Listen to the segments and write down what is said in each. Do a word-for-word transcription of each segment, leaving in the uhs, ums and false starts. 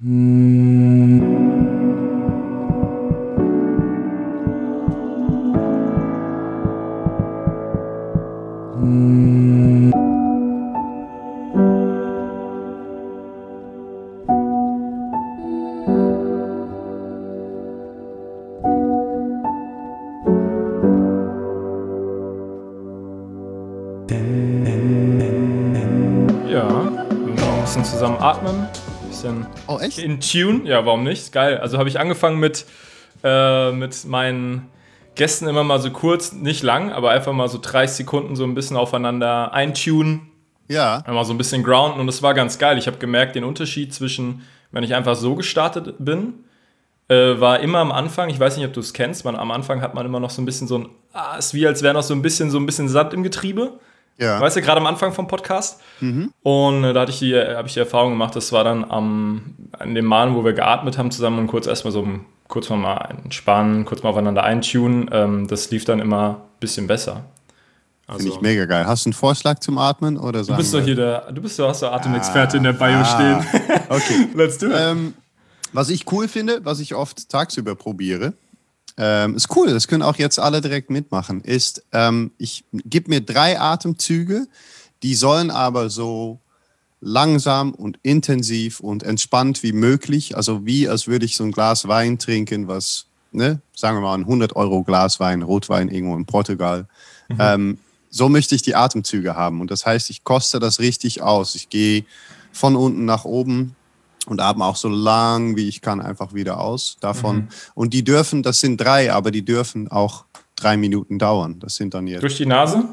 Zusammen atmen, ein bisschen oh, echt? in Tune. Ja, warum nicht? Ist geil. Also habe ich angefangen mit, äh, mit meinen Gästen immer mal so kurz, nicht lang, aber einfach mal so dreißig Sekunden so ein bisschen aufeinander eintunen. Ja. Einmal so ein bisschen grounden und das war ganz geil. Ich habe gemerkt, den Unterschied zwischen, wenn ich einfach so gestartet bin, äh, war immer am Anfang, ich weiß nicht, ob du es kennst, man, am Anfang hat man immer noch so ein bisschen so ein, ah, ist wie als wäre noch so ein bisschen so ein bisschen Sand im Getriebe. Ja. Weißt du, gerade am Anfang vom Podcast. Mhm. Und äh, da hatte ich die, habe ich die Erfahrung gemacht, das war dann am, an dem Mal, wo wir geatmet haben zusammen und kurz erstmal so kurz mal entspannen, kurz mal aufeinander eintunen. Ähm, das lief dann immer ein bisschen besser. Also, finde ich mega geil. Hast du einen Vorschlag zum Atmen? Oder du bist doch hier der, du bist doch der Atemexperte ah, in der Bio ah, stehen. Okay. Let's do it. Ähm, was ich cool finde, was ich oft tagsüber probiere, Ähm, ist cool, das können auch jetzt alle direkt mitmachen, ist, ähm, ich gebe mir drei Atemzüge, die sollen aber so langsam und intensiv und entspannt wie möglich, also wie als würde ich so ein Glas Wein trinken, was, ne, sagen wir mal ein hundert Euro Glas Wein, Rotwein irgendwo in Portugal. Mhm. Ähm, so möchte ich die Atemzüge haben und das heißt, ich koste das richtig aus. Ich gehe von unten nach oben und atme auch so lang, wie ich kann, einfach wieder aus davon. Mhm. Und die dürfen, das sind drei, aber die dürfen auch drei Minuten dauern. Das sind dann jetzt... Durch die Nase?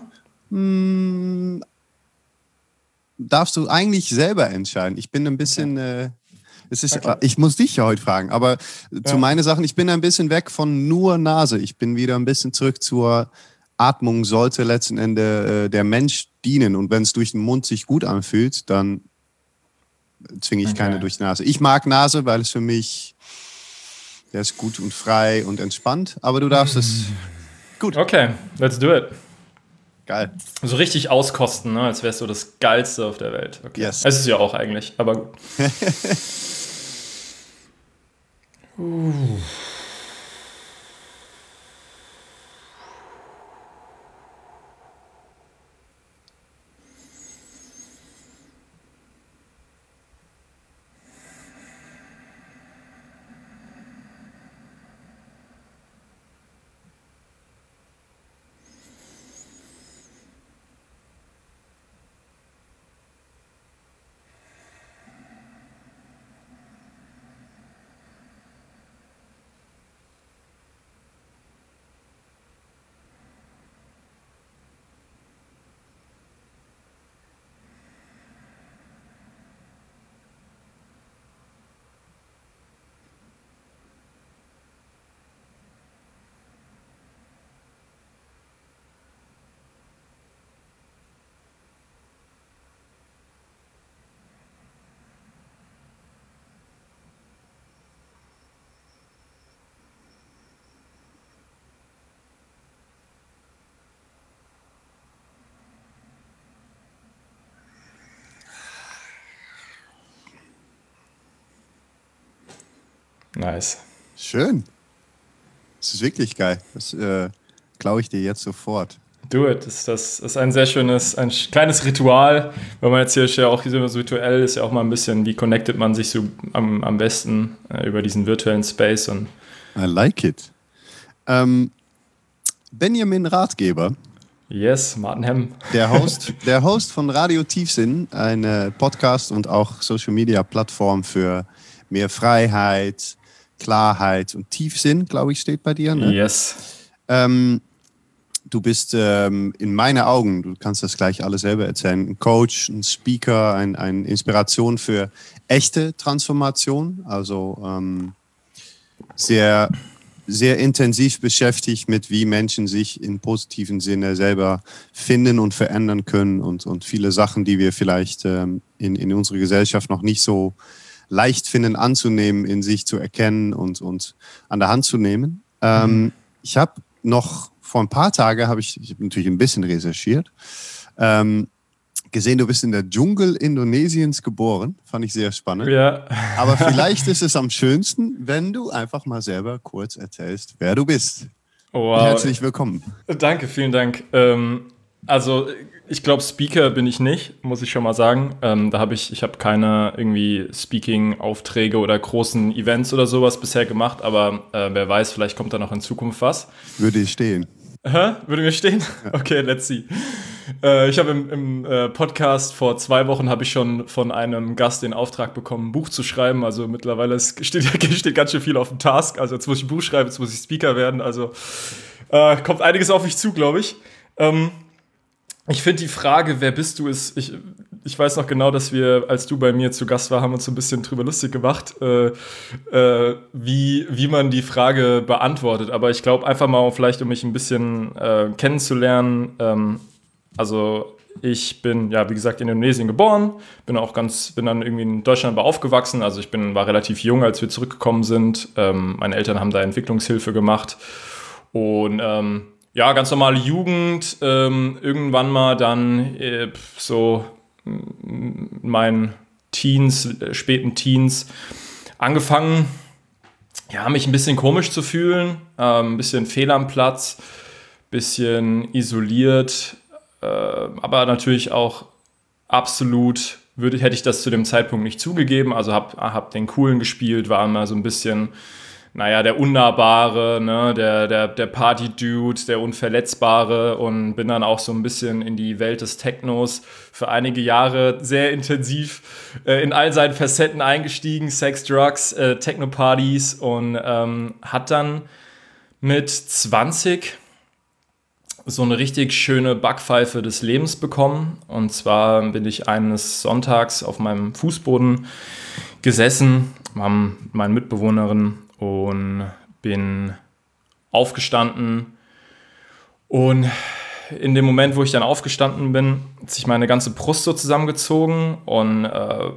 Mh, darfst du eigentlich selber entscheiden. Ich bin ein bisschen... Okay. Äh, es ist, okay. Ich muss dich ja heute fragen, aber ja. Zu meinen Sachen, ich bin ein bisschen weg von nur Nase. Ich bin wieder ein bisschen zurück zur Atmung, sollte letzten Endes äh, der Mensch dienen. Und wenn es durch den Mund sich gut anfühlt, dann zwinge ich okay. keine durch die Nase. Ich mag Nase, weil es für mich, der ist gut und frei und entspannt, aber du darfst es gut. Okay, let's do it. Geil. So richtig auskosten, ne? Als wärst du das Geilste auf der Welt. Okay. Yes. Es ist ja auch eigentlich, aber gut. uh. Nice. Schön. Das ist wirklich geil. Das äh, klaue ich dir jetzt sofort. Do it. Das, das ist ein sehr schönes, ein kleines Ritual. Wenn man jetzt hier ja auch so virtuell ist, ja auch mal ein bisschen, wie connectet man sich so am, am besten äh, über diesen virtuellen Space. Und I like it. Ähm, Benjamin Ratgeber. Yes, Martin Hemm. Der Host, der Host von Radio Tiefsinn, eine Podcast und auch Social Media Plattform für mehr Freiheit, Klarheit und Tiefsinn, glaube ich, steht bei dir. Ne? Yes. Ähm, du bist ähm, in meinen Augen, du kannst das gleich alles selber erzählen, ein Coach, ein Speaker, ein, ein Inspiration für echte Transformation. Also ähm, sehr, sehr intensiv beschäftigt mit, wie Menschen sich im positiven Sinne selber finden und verändern können und, und viele Sachen, die wir vielleicht ähm, in, in unserer Gesellschaft noch nicht so leicht finden anzunehmen, in sich zu erkennen und, und an der Hand zu nehmen. Ähm, mhm. Ich habe noch vor ein paar Tagen, habe ich, ich hab natürlich ein bisschen recherchiert, ähm, gesehen, du bist in der Dschungel Indonesiens geboren. Fand ich sehr spannend. Ja. Aber vielleicht ist es am schönsten, wenn du einfach mal selber kurz erzählst, wer du bist. Wow. Herzlich willkommen. Danke, vielen Dank. Ähm, also ich glaube, Speaker bin ich nicht, muss ich schon mal sagen. Ähm, da habe ich, ich habe keine irgendwie Speaking-Aufträge oder großen Events oder sowas bisher gemacht, aber äh, wer weiß, vielleicht kommt da noch in Zukunft was. Würde ich stehen. Hä? Würde mir stehen? Ja. Okay, let's see. Äh, ich habe im, im äh, Podcast vor zwei Wochen habe ich schon von einem Gast den Auftrag bekommen, ein Buch zu schreiben. Also mittlerweile ist, steht, steht ganz schön viel auf dem Task. Also jetzt muss ich ein Buch schreiben, jetzt muss ich Speaker werden. Also äh, kommt einiges auf mich zu, glaube ich. Ähm, ich finde die Frage, wer bist du, ist, ich, ich weiß noch genau, dass wir, als du bei mir zu Gast war, haben uns so ein bisschen drüber lustig gemacht, äh, äh, wie, wie man die Frage beantwortet. Aber ich glaube einfach mal, vielleicht um mich ein bisschen äh, kennenzulernen, ähm, also ich bin, ja, wie gesagt, in Indonesien geboren, bin auch ganz, bin dann irgendwie in Deutschland aber aufgewachsen. Also ich bin, war relativ jung, als wir zurückgekommen sind. Ähm, meine Eltern haben da Entwicklungshilfe gemacht. Und ähm, ja, ganz normale Jugend. Ähm, irgendwann mal dann äh, so in meinen Teens, äh, späten Teens angefangen, ja, mich ein bisschen komisch zu fühlen. Äh, ein bisschen fehl am Platz, bisschen isoliert. Äh, aber natürlich auch absolut, würde, hätte ich das zu dem Zeitpunkt nicht zugegeben. Also habe hab den Coolen gespielt, war immer so ein bisschen, naja, der Unnahbare, ne, der, der, der Party-Dude, der Unverletzbare und bin dann auch so ein bisschen in die Welt des Technos für einige Jahre sehr intensiv äh, in all seinen Facetten eingestiegen, Sex, Drugs, äh, Techno-Partys und ähm, hat dann mit zwanzig so eine richtig schöne Backpfeife des Lebens bekommen. Und zwar bin ich eines Sonntags auf meinem Fußboden gesessen, haben meine Mitbewohnerin und bin aufgestanden. Und in dem Moment, wo ich dann aufgestanden bin, hat sich meine ganze Brust so zusammengezogen und äh,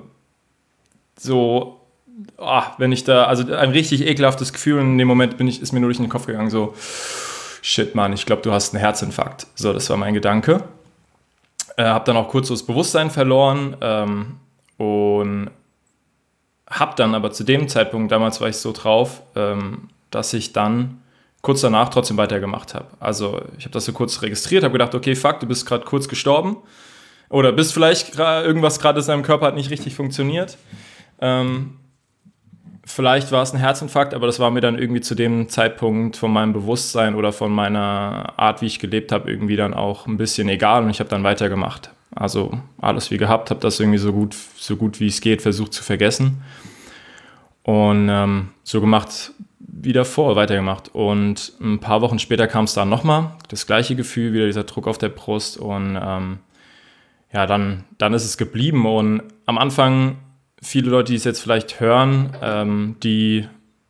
so, ah, wenn ich da, also ein richtig ekelhaftes Gefühl. Und in dem Moment bin ich, ist mir nur durch den Kopf gegangen, so, shit, Mann, ich glaube, du hast einen Herzinfarkt. So, das war mein Gedanke. Äh, hab dann auch kurz so das Bewusstsein verloren ähm, und hab dann aber zu dem Zeitpunkt, damals war ich so drauf, ähm, dass ich dann kurz danach trotzdem weitergemacht habe. Also ich habe das so kurz registriert, habe gedacht, okay, fuck, du bist gerade kurz gestorben oder bist vielleicht gra- irgendwas gerade in deinem Körper hat nicht richtig funktioniert. Ähm, Vielleicht war es ein Herzinfarkt, aber das war mir dann irgendwie zu dem Zeitpunkt von meinem Bewusstsein oder von meiner Art, wie ich gelebt habe, irgendwie dann auch ein bisschen egal und ich habe dann weitergemacht. Also alles wie gehabt, habe das irgendwie so gut, so gut wie es geht versucht zu vergessen und ähm, so gemacht wie davor, weitergemacht. Und ein paar Wochen später kam es dann nochmal, das gleiche Gefühl, wieder dieser Druck auf der Brust und ähm, ja, dann, dann ist es geblieben und am Anfang viele Leute, die es jetzt vielleicht hören, ähm, die,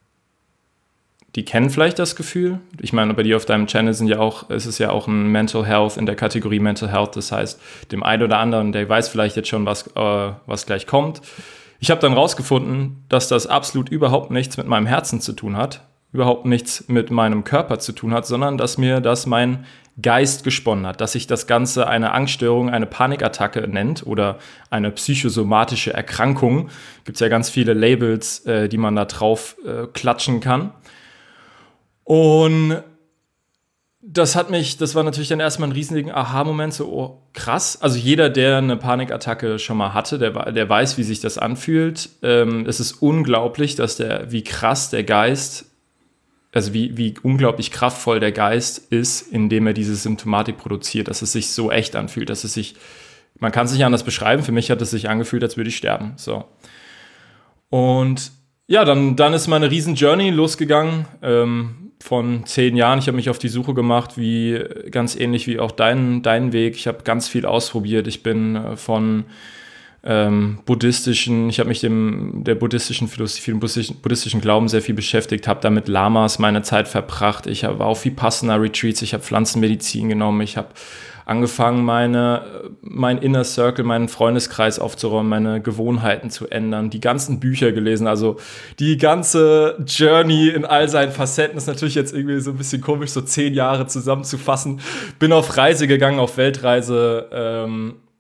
die kennen vielleicht das Gefühl. Ich meine, bei dir auf deinem Channel sind ja auch, ist es ja auch ein Mental Health in der Kategorie Mental Health. Das heißt, dem einen oder anderen, der weiß vielleicht jetzt schon, was, äh, was gleich kommt. Ich habe dann rausgefunden, dass das absolut überhaupt nichts mit meinem Herzen zu tun hat, überhaupt nichts mit meinem Körper zu tun hat, sondern dass mir das mein Geist gesponnen hat, dass sich das Ganze eine Angststörung, eine Panikattacke nennt oder eine psychosomatische Erkrankung. Gibt es ja ganz viele Labels, äh, die man da drauf äh, klatschen kann. Und das hat mich, das war natürlich dann erstmal ein riesiger Aha-Moment, so oh, krass. Also jeder, der eine Panikattacke schon mal hatte, der, der weiß, wie sich das anfühlt. Ähm, es ist unglaublich, dass der, wie krass der Geist also wie, wie unglaublich kraftvoll der Geist ist, indem er diese Symptomatik produziert, dass es sich so echt anfühlt, dass es sich, man kann es nicht anders beschreiben, für mich hat es sich angefühlt, als würde ich sterben, so. Und ja, dann, dann ist meine riesen Journey losgegangen, ähm, von zehn Jahren, ich habe mich auf die Suche gemacht, wie, ganz ähnlich wie auch dein, dein Weg, ich habe ganz viel ausprobiert, ich bin äh, von Ähm, buddhistischen, ich habe mich dem der buddhistischen Philosophie, dem buddhistischen, buddhistischen Glauben sehr viel beschäftigt, habe da mit Lamas meine Zeit verbracht, ich war auf Vipassana-Retreats, ich habe Pflanzenmedizin genommen, ich habe angefangen, meine, mein Inner Circle, meinen Freundeskreis aufzuräumen, meine Gewohnheiten zu ändern, die ganzen Bücher gelesen, also die ganze Journey in all seinen Facetten ist natürlich jetzt irgendwie so ein bisschen komisch, so zehn Jahre zusammenzufassen, bin auf Reise gegangen, auf Weltreise, ähm,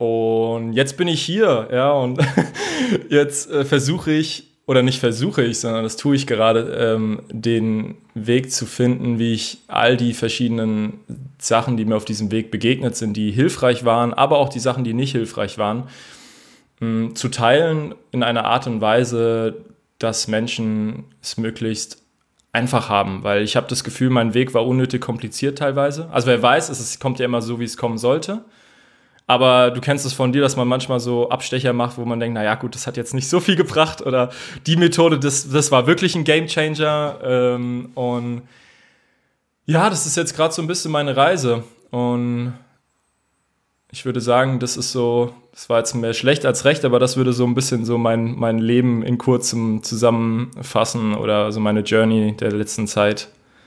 Und jetzt bin ich hier, ja, und jetzt äh, versuche ich, oder nicht versuche ich, sondern das tue ich gerade, ähm, den Weg zu finden, wie ich all die verschiedenen Sachen, die mir auf diesem Weg begegnet sind, die hilfreich waren, aber auch die Sachen, die nicht hilfreich waren, mh, zu teilen in einer Art und Weise, dass Menschen es möglichst einfach haben, weil ich habe das Gefühl, mein Weg war unnötig kompliziert teilweise. Also wer weiß, es ist, kommt ja immer so, wie es kommen sollte. Aber du kennst es von dir, dass man manchmal so Abstecher macht, wo man denkt, naja gut, das hat jetzt nicht so viel gebracht oder die Methode, das, das war wirklich ein Gamechanger. Ähm, und ja, das ist jetzt gerade so ein bisschen meine Reise. Und ich würde sagen, das ist so, das war jetzt mehr schlecht als recht, aber das würde so ein bisschen so mein, mein Leben in kurzem zusammenfassen oder so meine Journey der letzten Zeit.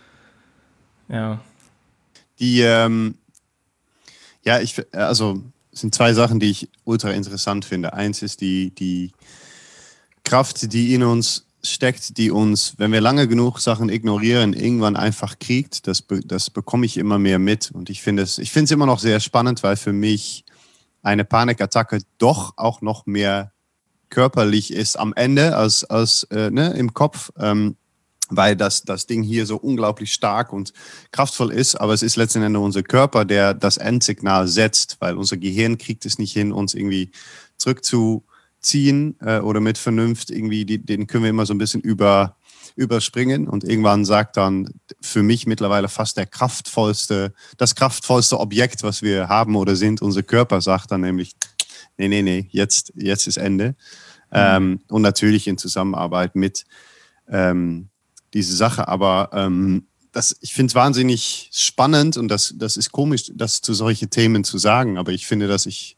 Ja. Die, ähm, ja, ich, also, es sind zwei Sachen, die ich ultra interessant finde. Eins ist die, die Kraft, die in uns steckt, die uns, wenn wir lange genug Sachen ignorieren, irgendwann einfach kriegt. Das, das bekomme ich immer mehr mit. Und ich finde es, ich finde es immer noch sehr spannend, weil für mich eine Panikattacke doch auch noch mehr körperlich ist am Ende als, als äh, ne, im Kopf. Ähm, weil das, das Ding hier so unglaublich stark und kraftvoll ist, aber es ist letzten Endes unser Körper, der das Endsignal setzt, weil unser Gehirn kriegt es nicht hin, uns irgendwie zurückzuziehen äh, oder mit Vernunft irgendwie, die, den können wir immer so ein bisschen über, überspringen und irgendwann sagt dann für mich mittlerweile fast der kraftvollste, das kraftvollste Objekt, was wir haben oder sind, unser Körper sagt dann nämlich, nee, nee, nee, jetzt, jetzt ist Ende. Mhm. Ähm, und natürlich in Zusammenarbeit mit ähm, diese Sache, aber ähm, das, ich finde es wahnsinnig spannend und das, das ist komisch, das zu solchen Themen zu sagen, aber ich finde, dass ich,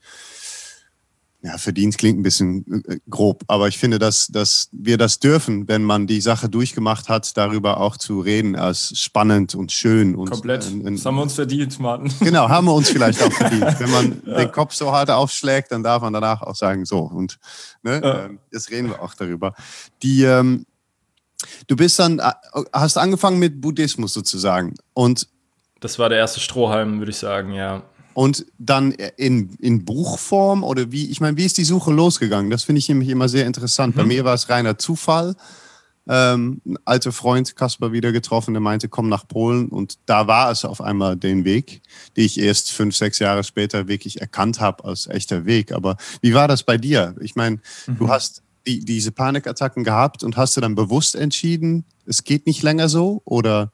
ja, verdient klingt ein bisschen äh, grob, aber ich finde, dass, dass wir das dürfen, wenn man die Sache durchgemacht hat, darüber auch zu reden als spannend und schön. Und, komplett, äh, äh, das haben wir uns verdient, Martin. Genau, haben wir uns vielleicht auch verdient. Wenn man ja. den Kopf so hart aufschlägt, dann darf man danach auch sagen, so, und ne, ja. äh, jetzt reden wir auch darüber. Die, ähm, Du bist dann, hast angefangen mit Buddhismus sozusagen und das war der erste Strohhalm, würde ich sagen, ja. Und dann in, in Buchform oder wie, ich meine, wie ist die Suche losgegangen? Das finde ich nämlich immer sehr interessant. Mhm. Bei mir war es reiner Zufall. Ähm, ein alter Freund, Kasper, wieder getroffen, der meinte, komm nach Polen und da war es auf einmal den Weg, den ich erst fünf, sechs Jahre später wirklich erkannt habe als echter Weg. Aber wie war das bei dir? Ich meine, mhm. du hast Die, diese Panikattacken gehabt und hast du dann bewusst entschieden, es geht nicht länger so oder?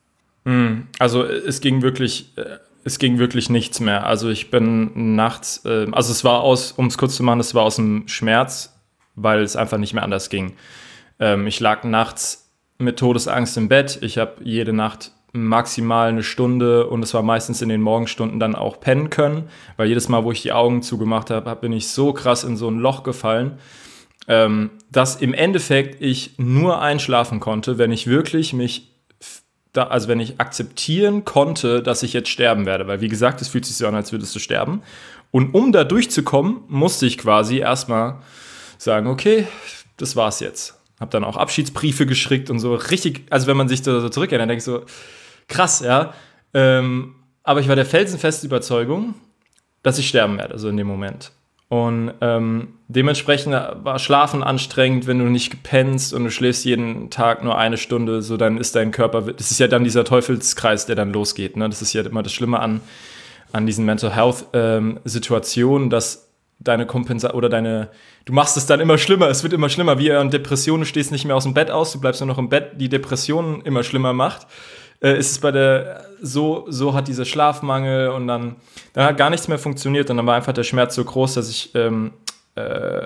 Also es ging wirklich, es ging wirklich nichts mehr. Also ich bin nachts, also es war aus, um es kurz zu machen, es war aus dem Schmerz, weil es einfach nicht mehr anders ging. Ich lag nachts mit Todesangst im Bett. Ich habe jede Nacht maximal eine Stunde und es war meistens in den Morgenstunden dann auch pennen können, weil jedes Mal, wo ich die Augen zugemacht habe, bin ich so krass in so ein Loch gefallen, Ähm, dass im Endeffekt ich nur einschlafen konnte, wenn ich wirklich mich, da, also wenn ich akzeptieren konnte, dass ich jetzt sterben werde. Weil wie gesagt, es fühlt sich so an, als würdest du sterben. Und um da durchzukommen, musste ich quasi erstmal sagen, okay, das war's jetzt. Hab dann auch Abschiedsbriefe geschickt und so richtig, also wenn man sich da so zurückerinnert, denke ich so, krass, ja. Ähm, aber ich war der felsenfesten Überzeugung, dass ich sterben werde, also in dem Moment. Und ähm, dementsprechend war Schlafen anstrengend, wenn du nicht gepennst und du schläfst jeden Tag nur eine Stunde, so dann ist dein Körper, das ist ja dann dieser Teufelskreis, der dann losgeht. Ne? Das ist ja immer das Schlimme an, an diesen Mental Health ähm, Situationen, dass deine Kompensation oder deine, du machst es dann immer schlimmer, es wird immer schlimmer, wie an Depressionen, du stehst nicht mehr aus dem Bett aus, du bleibst nur noch im Bett, die Depressionen immer schlimmer macht. Äh, ist es bei der, so, so hat dieser Schlafmangel und dann, dann hat gar nichts mehr funktioniert und dann war einfach der Schmerz so groß, dass ich ähm, äh,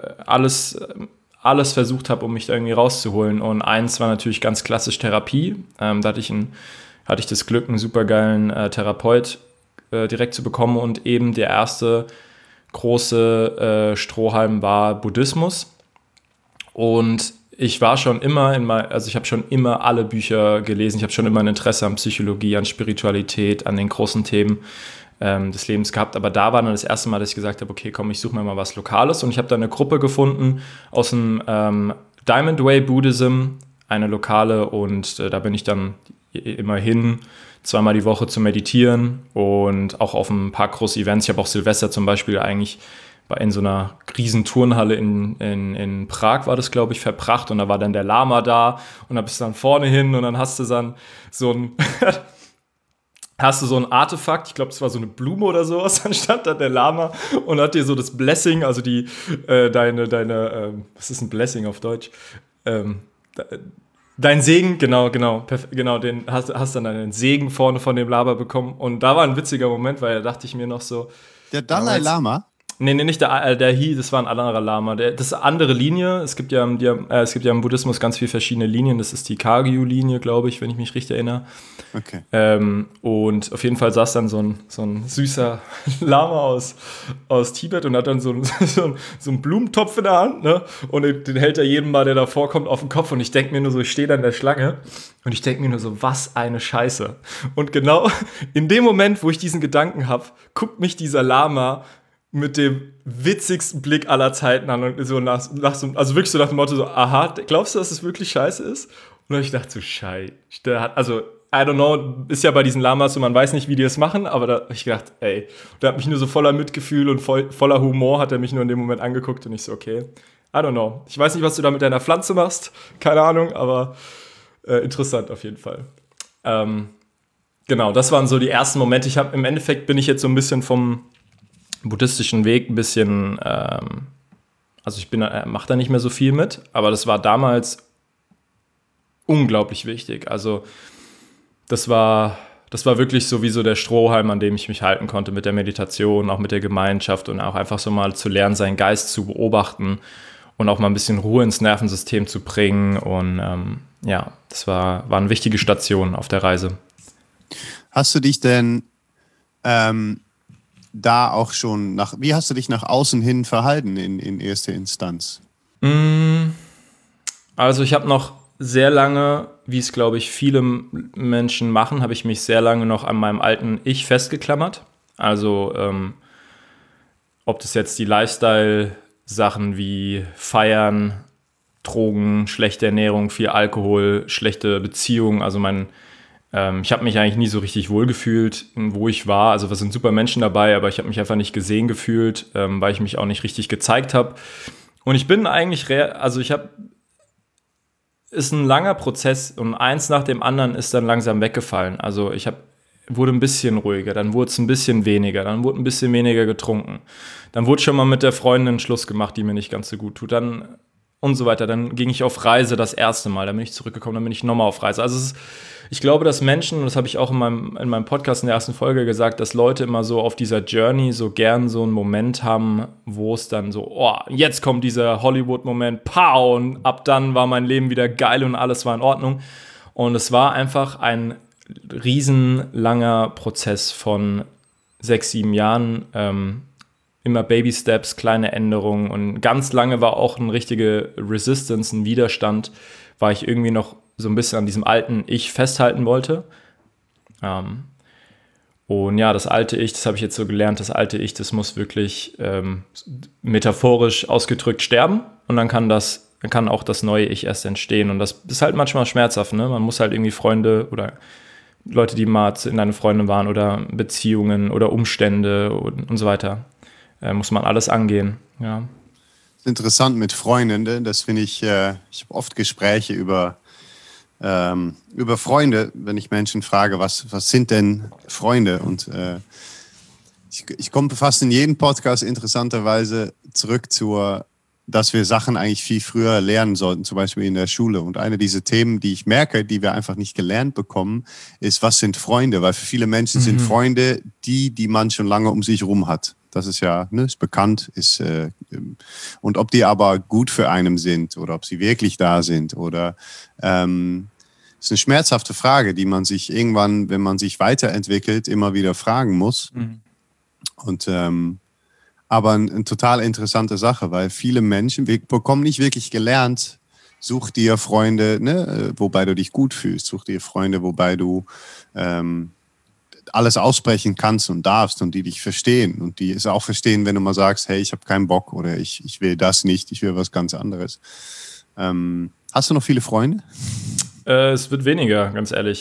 alles, alles versucht habe, um mich da irgendwie rauszuholen. Und eins war natürlich ganz klassisch Therapie. Ähm, da hatte ich, ein, hatte ich das Glück, einen supergeilen äh, Therapeut äh, direkt zu bekommen und eben der erste große äh, Strohhalm war Buddhismus. Und ich war schon immer in mein, also ich habe schon immer alle Bücher gelesen. Ich habe schon immer ein Interesse an Psychologie, an Spiritualität, an den großen Themen ähm, des Lebens gehabt. Aber da war dann das erste Mal, dass ich gesagt habe, okay, komm, ich suche mir mal was Lokales. Und ich habe da eine Gruppe gefunden aus dem ähm, Diamond Way Buddhism, eine lokale. Und äh, da bin ich dann immer hin, zweimal die Woche zu meditieren und auch auf ein paar große Events. Ich habe auch Silvester zum Beispiel eigentlich bei in so einer riesen Turnhalle in, in, in Prag war das, glaube ich, verbracht und da war dann der Lama da und da bist du dann vorne hin und dann hast du dann so ein hast du so ein Artefakt, ich glaube, es war so eine Blume oder sowas, dann stand da der Lama und hat dir so das Blessing, also die, äh, deine, deine, ähm, was ist ein Blessing auf Deutsch? Ähm, dein Segen, genau, genau, perf- genau, den hast, hast dann deinen Segen vorne von dem Lama bekommen und da war ein witziger Moment, weil da dachte ich mir noch so, Der Dalai Lama? Nee, nee, nicht der, der Hi, das war ein anderer Lama. Der, das ist eine andere Linie. Es gibt ja, im, äh, es gibt ja im Buddhismus ganz viele verschiedene Linien. Das ist die Kagyu-Linie, glaube ich, wenn ich mich richtig erinnere. Okay. Ähm, und auf jeden Fall saß dann so ein, so ein süßer Lama aus, aus Tibet und hat dann so, ein, so, ein, so einen Blumentopf in der Hand. Ne? Und den hält er jedem Mal, der da vorkommt, auf den Kopf. Und ich denke mir nur so, ich stehe da in der Schlange und ich denke mir nur so, was eine Scheiße. Und genau in dem Moment, wo ich diesen Gedanken habe, guckt mich dieser Lama mit dem witzigsten Blick aller Zeiten an und so nach, nach so, also wirklich so nach dem Motto so, aha, glaubst du, dass es wirklich scheiße ist? Und dann hab ich dachte so, scheiße, der hat, also, I don't know, ist ja bei diesen Lamas so, man weiß nicht, wie die das machen, aber da hab ich gedacht, ey, der hat mich nur so voller Mitgefühl und voll, voller Humor hat er mich nur in dem Moment angeguckt und ich so, okay, I don't know. Ich weiß nicht, was du da mit deiner Pflanze machst, keine Ahnung, aber äh, interessant auf jeden Fall. Ähm, genau, das waren so die ersten Momente. Ich habe, im Endeffekt bin ich jetzt so ein bisschen vom buddhistischen Weg ein bisschen, ähm, also ich bin, äh, mache da nicht mehr so viel mit, aber das war damals unglaublich wichtig. Also das war, das war wirklich so wie so der Strohhalm, an dem ich mich halten konnte mit der Meditation, auch mit der Gemeinschaft und auch einfach so mal zu lernen, seinen Geist zu beobachten und auch mal ein bisschen Ruhe ins Nervensystem zu bringen. Und ähm, ja, das war, war eine wichtige Station auf der Reise. Hast du dich denn ähm da auch schon nach, wie hast du dich nach außen hin verhalten in, in erster Instanz? Also ich habe noch sehr lange, wie es glaube ich viele Menschen machen, habe ich mich sehr lange noch an meinem alten Ich festgeklammert. Also ähm, ob das jetzt die Lifestyle-Sachen wie Feiern, Drogen, schlechte Ernährung, viel Alkohol, schlechte Beziehungen, also mein ich habe mich eigentlich nie so richtig wohlgefühlt, wo ich war. Also es sind super Menschen dabei, aber ich habe mich einfach nicht gesehen gefühlt, ähm, weil ich mich auch nicht richtig gezeigt habe. Und ich bin eigentlich, re- also ich habe, ist ein langer Prozess und eins nach dem anderen ist dann langsam weggefallen. Also ich habe, wurde ein bisschen ruhiger, dann wurde es ein bisschen weniger, dann wurde ein bisschen weniger getrunken. Dann wurde schon mal mit der Freundin Schluss gemacht, die mir nicht ganz so gut tut. Dann und so weiter. Dann ging ich auf Reise das erste Mal, dann bin ich zurückgekommen, dann bin ich nochmal auf Reise. Also es ist, ich glaube, dass Menschen, und das habe ich auch in meinem, in meinem Podcast in der ersten Folge gesagt, dass Leute immer so auf dieser Journey so gern so einen Moment haben, wo es dann so, oh, jetzt kommt dieser Hollywood-Moment, pow, und ab dann war mein Leben wieder geil und alles war in Ordnung. Und es war einfach ein riesenlanger Prozess von sechs, sieben Jahren, ähm, immer Baby-Steps, kleine Änderungen und ganz lange war auch eine richtige Resistance, ein Widerstand, weil ich irgendwie noch so ein bisschen an diesem alten Ich festhalten wollte. Ähm, und ja, das alte Ich, das habe ich jetzt so gelernt, das alte Ich, das muss wirklich ähm, metaphorisch ausgedrückt sterben und dann kann das, dann kann auch das neue Ich erst entstehen und das ist halt manchmal schmerzhaft, ne? Man muss halt irgendwie Freunde oder Leute, die mal in deine Freunde waren oder Beziehungen oder Umstände und, und so weiter, äh, muss man alles angehen, ja. Das ist interessant mit Freunden, das finde ich, äh, ich habe oft Gespräche über Ähm, über Freunde, wenn ich Menschen frage, was, was sind denn Freunde? Und äh, ich, ich komme fast in jedem Podcast interessanterweise zurück zur, dass wir Sachen eigentlich viel früher lernen sollten, zum Beispiel in der Schule. Und eine dieser Themen, die ich merke, die wir einfach nicht gelernt bekommen, ist, was sind Freunde? Weil für viele Menschen mhm. sind Freunde die, die man schon lange um sich rum hat. Das ist ja, ne, ist bekannt, ist, äh, und ob die aber gut für einen sind oder ob sie wirklich da sind oder, ähm, ist eine schmerzhafte Frage, die man sich irgendwann, wenn man sich weiterentwickelt, immer wieder fragen muss. Mhm. Und, ähm, aber eine ein total interessante Sache, weil viele Menschen, wir bekommen nicht wirklich gelernt, such dir Freunde, ne, wobei du dich gut fühlst, such dir Freunde, wobei du, ähm, alles aussprechen kannst und darfst und die dich verstehen und die es auch verstehen, wenn du mal sagst, hey, ich habe keinen Bock oder ich, ich will das nicht, ich will was ganz anderes. Ähm, hast du noch viele Freunde? Äh, es wird weniger, ganz ehrlich.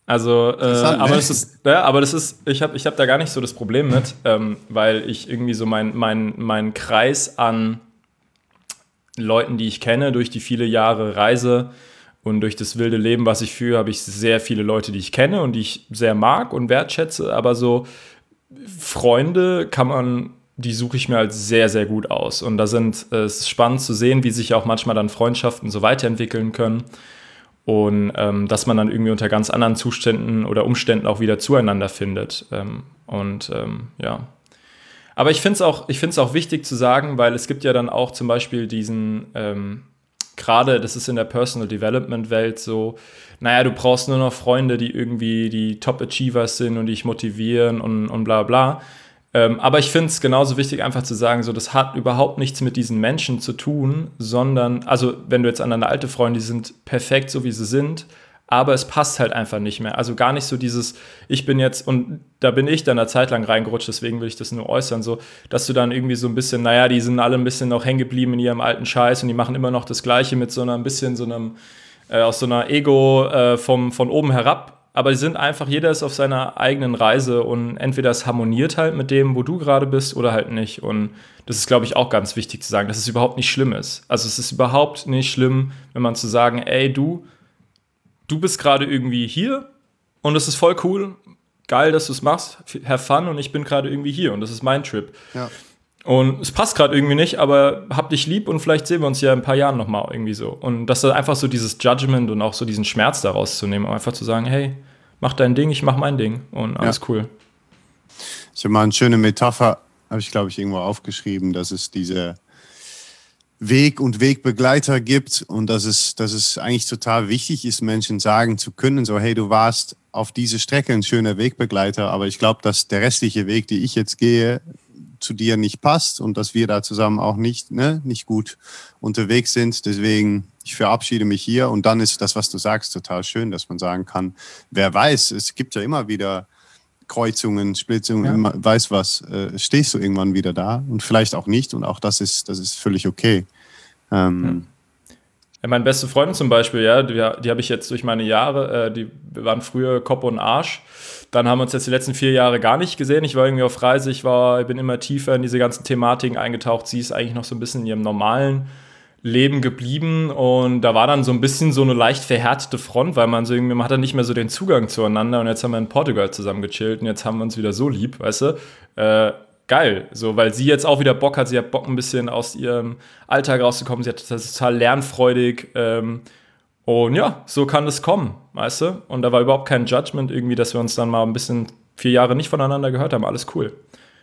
Also, äh, aber ne? das ist, ja, aber das ist, ich habe ich hab da gar nicht so das Problem mit, ähm, weil ich irgendwie so mein, mein, mein Kreis an Leuten, die ich kenne, durch die viele Jahre Reise und durch das wilde Leben, was ich führe, habe ich sehr viele Leute, die ich kenne und die ich sehr mag und wertschätze. Aber so Freunde kann man, die suche ich mir als sehr, sehr gut aus. Und da sind, äh, es ist spannend zu sehen, wie sich auch manchmal dann Freundschaften so weiterentwickeln können. Und ähm, dass man dann irgendwie unter ganz anderen Zuständen oder Umständen auch wieder zueinander findet. Ähm, und ähm, ja. Aber ich finde es auch, ich find's auch wichtig zu sagen, weil es gibt ja dann auch zum Beispiel diesen, ähm, gerade, das ist in der Personal Development Welt so, naja, du brauchst nur noch Freunde, die irgendwie die Top-Achievers sind und dich motivieren und, und bla bla. Ähm, aber ich finde es genauso wichtig, einfach zu sagen, so, das hat überhaupt nichts mit diesen Menschen zu tun, sondern, also wenn du jetzt an deine alte Freunde, die sind perfekt, so wie sie sind, aber es passt halt einfach nicht mehr. Also gar nicht so dieses, ich bin jetzt, und da bin ich dann eine Zeit lang reingerutscht, deswegen will ich das nur äußern, so, dass du dann irgendwie so ein bisschen, naja, die sind alle ein bisschen noch hängen geblieben in ihrem alten Scheiß und die machen immer noch das Gleiche mit so einer, ein bisschen so einem, äh, aus so einer Ego äh, vom, von oben herab. Aber die sind einfach, jeder ist auf seiner eigenen Reise und entweder es harmoniert halt mit dem, wo du gerade bist, oder halt nicht. Und das ist, glaube ich, auch ganz wichtig zu sagen, dass es überhaupt nicht schlimm ist. Also es ist überhaupt nicht schlimm, wenn man zu sagen, ey, du, du bist gerade irgendwie hier und es ist voll cool, geil, dass du es machst, have fun und ich bin gerade irgendwie hier und das ist mein Trip. Ja. Und es passt gerade irgendwie nicht, aber hab dich lieb und vielleicht sehen wir uns ja in ein paar Jahren nochmal irgendwie so. Und das ist einfach so dieses Judgment und auch so diesen Schmerz daraus zu nehmen, um einfach zu sagen, hey, mach dein Ding, ich mach mein Ding und alles ja. cool. Ich habe mal eine schöne Metapher, habe ich glaube ich irgendwo aufgeschrieben, dass es diese Weg und Wegbegleiter gibt und dass es, dass es eigentlich total wichtig ist, Menschen sagen zu können, so hey, du warst auf diese Strecke ein schöner Wegbegleiter, aber ich glaube, dass der restliche Weg, die ich jetzt gehe, zu dir nicht passt und dass wir da zusammen auch nicht, ne, nicht gut unterwegs sind. Deswegen, ich verabschiede mich hier und dann ist das, was du sagst, total schön, dass man sagen kann, wer weiß, es gibt ja immer wieder Kreuzungen, Splitzungen, ja. immer, weiß was, äh, stehst du irgendwann wieder da und vielleicht auch nicht und auch das ist, das ist völlig okay. Ähm, ja, meine beste Freundin zum Beispiel, ja, die, die habe ich jetzt durch meine Jahre, äh, die waren früher Kopf und Arsch. Dann haben wir uns jetzt die letzten vier Jahre gar nicht gesehen. Ich war irgendwie auf Reise, ich war, ich bin immer tiefer in diese ganzen Thematiken eingetaucht. Sie ist eigentlich noch so ein bisschen in ihrem normalen Leben geblieben und da war dann so ein bisschen so eine leicht verhärtete Front, weil man so irgendwie, man hat dann nicht mehr so den Zugang zueinander und jetzt haben wir in Portugal zusammen gechillt und jetzt haben wir uns wieder so lieb, weißt du? Äh, geil, so, weil sie jetzt auch wieder Bock hat, sie hat Bock ein bisschen aus ihrem Alltag rauszukommen, sie hat das ist total lernfreudig, ähm, und ja, so kann das kommen, weißt du? Und da war überhaupt kein Judgment irgendwie, dass wir uns dann mal ein bisschen vier Jahre nicht voneinander gehört haben. Alles cool.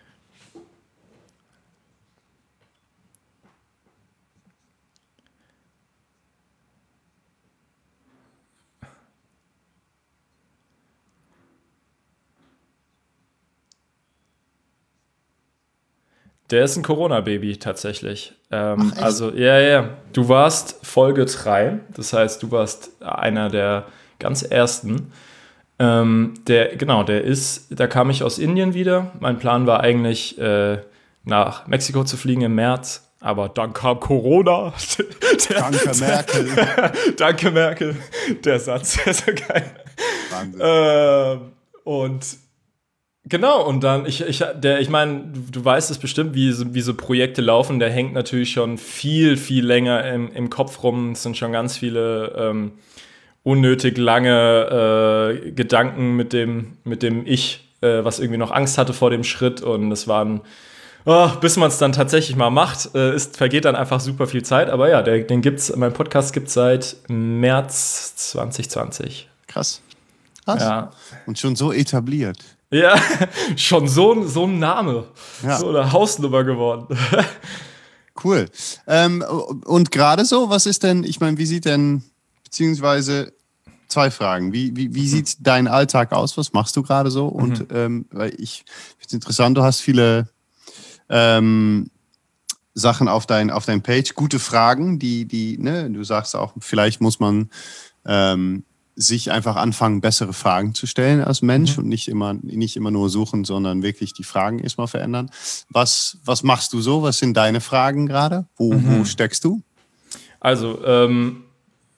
Der ist ein Corona-Baby tatsächlich. Ähm, Ach, also, ja, ja. Du warst Folge drei, das heißt, du warst einer der ganz ersten. Ähm, der, genau, der ist, da kam ich aus Indien wieder. Mein Plan war eigentlich, äh, nach Mexiko zu fliegen im März, aber dann kam Corona. Der, danke, Merkel. Der, danke, Merkel. Der Satz, der ist so geil. Wahnsinn. Ähm, und genau, und dann, ich, ich, der, ich meine, du, du weißt es bestimmt, wie so, wie so Projekte laufen, der hängt natürlich schon viel, viel länger im, im Kopf rum. Es sind schon ganz viele ähm, unnötig lange äh, Gedanken mit dem, mit dem Ich, äh, was irgendwie noch Angst hatte vor dem Schritt. Und es waren, oh, bis man es dann tatsächlich mal macht, äh, ist, vergeht dann einfach super viel Zeit. Aber ja, der, den gibt's, mein Podcast gibt es seit März zwanzig zwanzig. Krass. Krass. Ja. Und schon so etabliert. Ja, schon so, so ein Name, ja. So eine Hausnummer geworden. Cool. Ähm, und gerade so, was ist denn, ich meine, wie sieht denn, beziehungsweise zwei Fragen, wie, wie, wie sieht dein Alltag aus, was machst du gerade so? Und mhm. ähm, weil ich finde es interessant, du hast viele ähm, Sachen auf dein, auf dein Page, gute Fragen, die, die, ne, du sagst auch, vielleicht muss man ähm, sich einfach anfangen, bessere Fragen zu stellen als Mensch mhm. und nicht immer, nicht immer nur suchen, sondern wirklich die Fragen erstmal verändern. Was, was machst du so? Was sind deine Fragen gerade? Wo, mhm. wo steckst du? Also, ähm,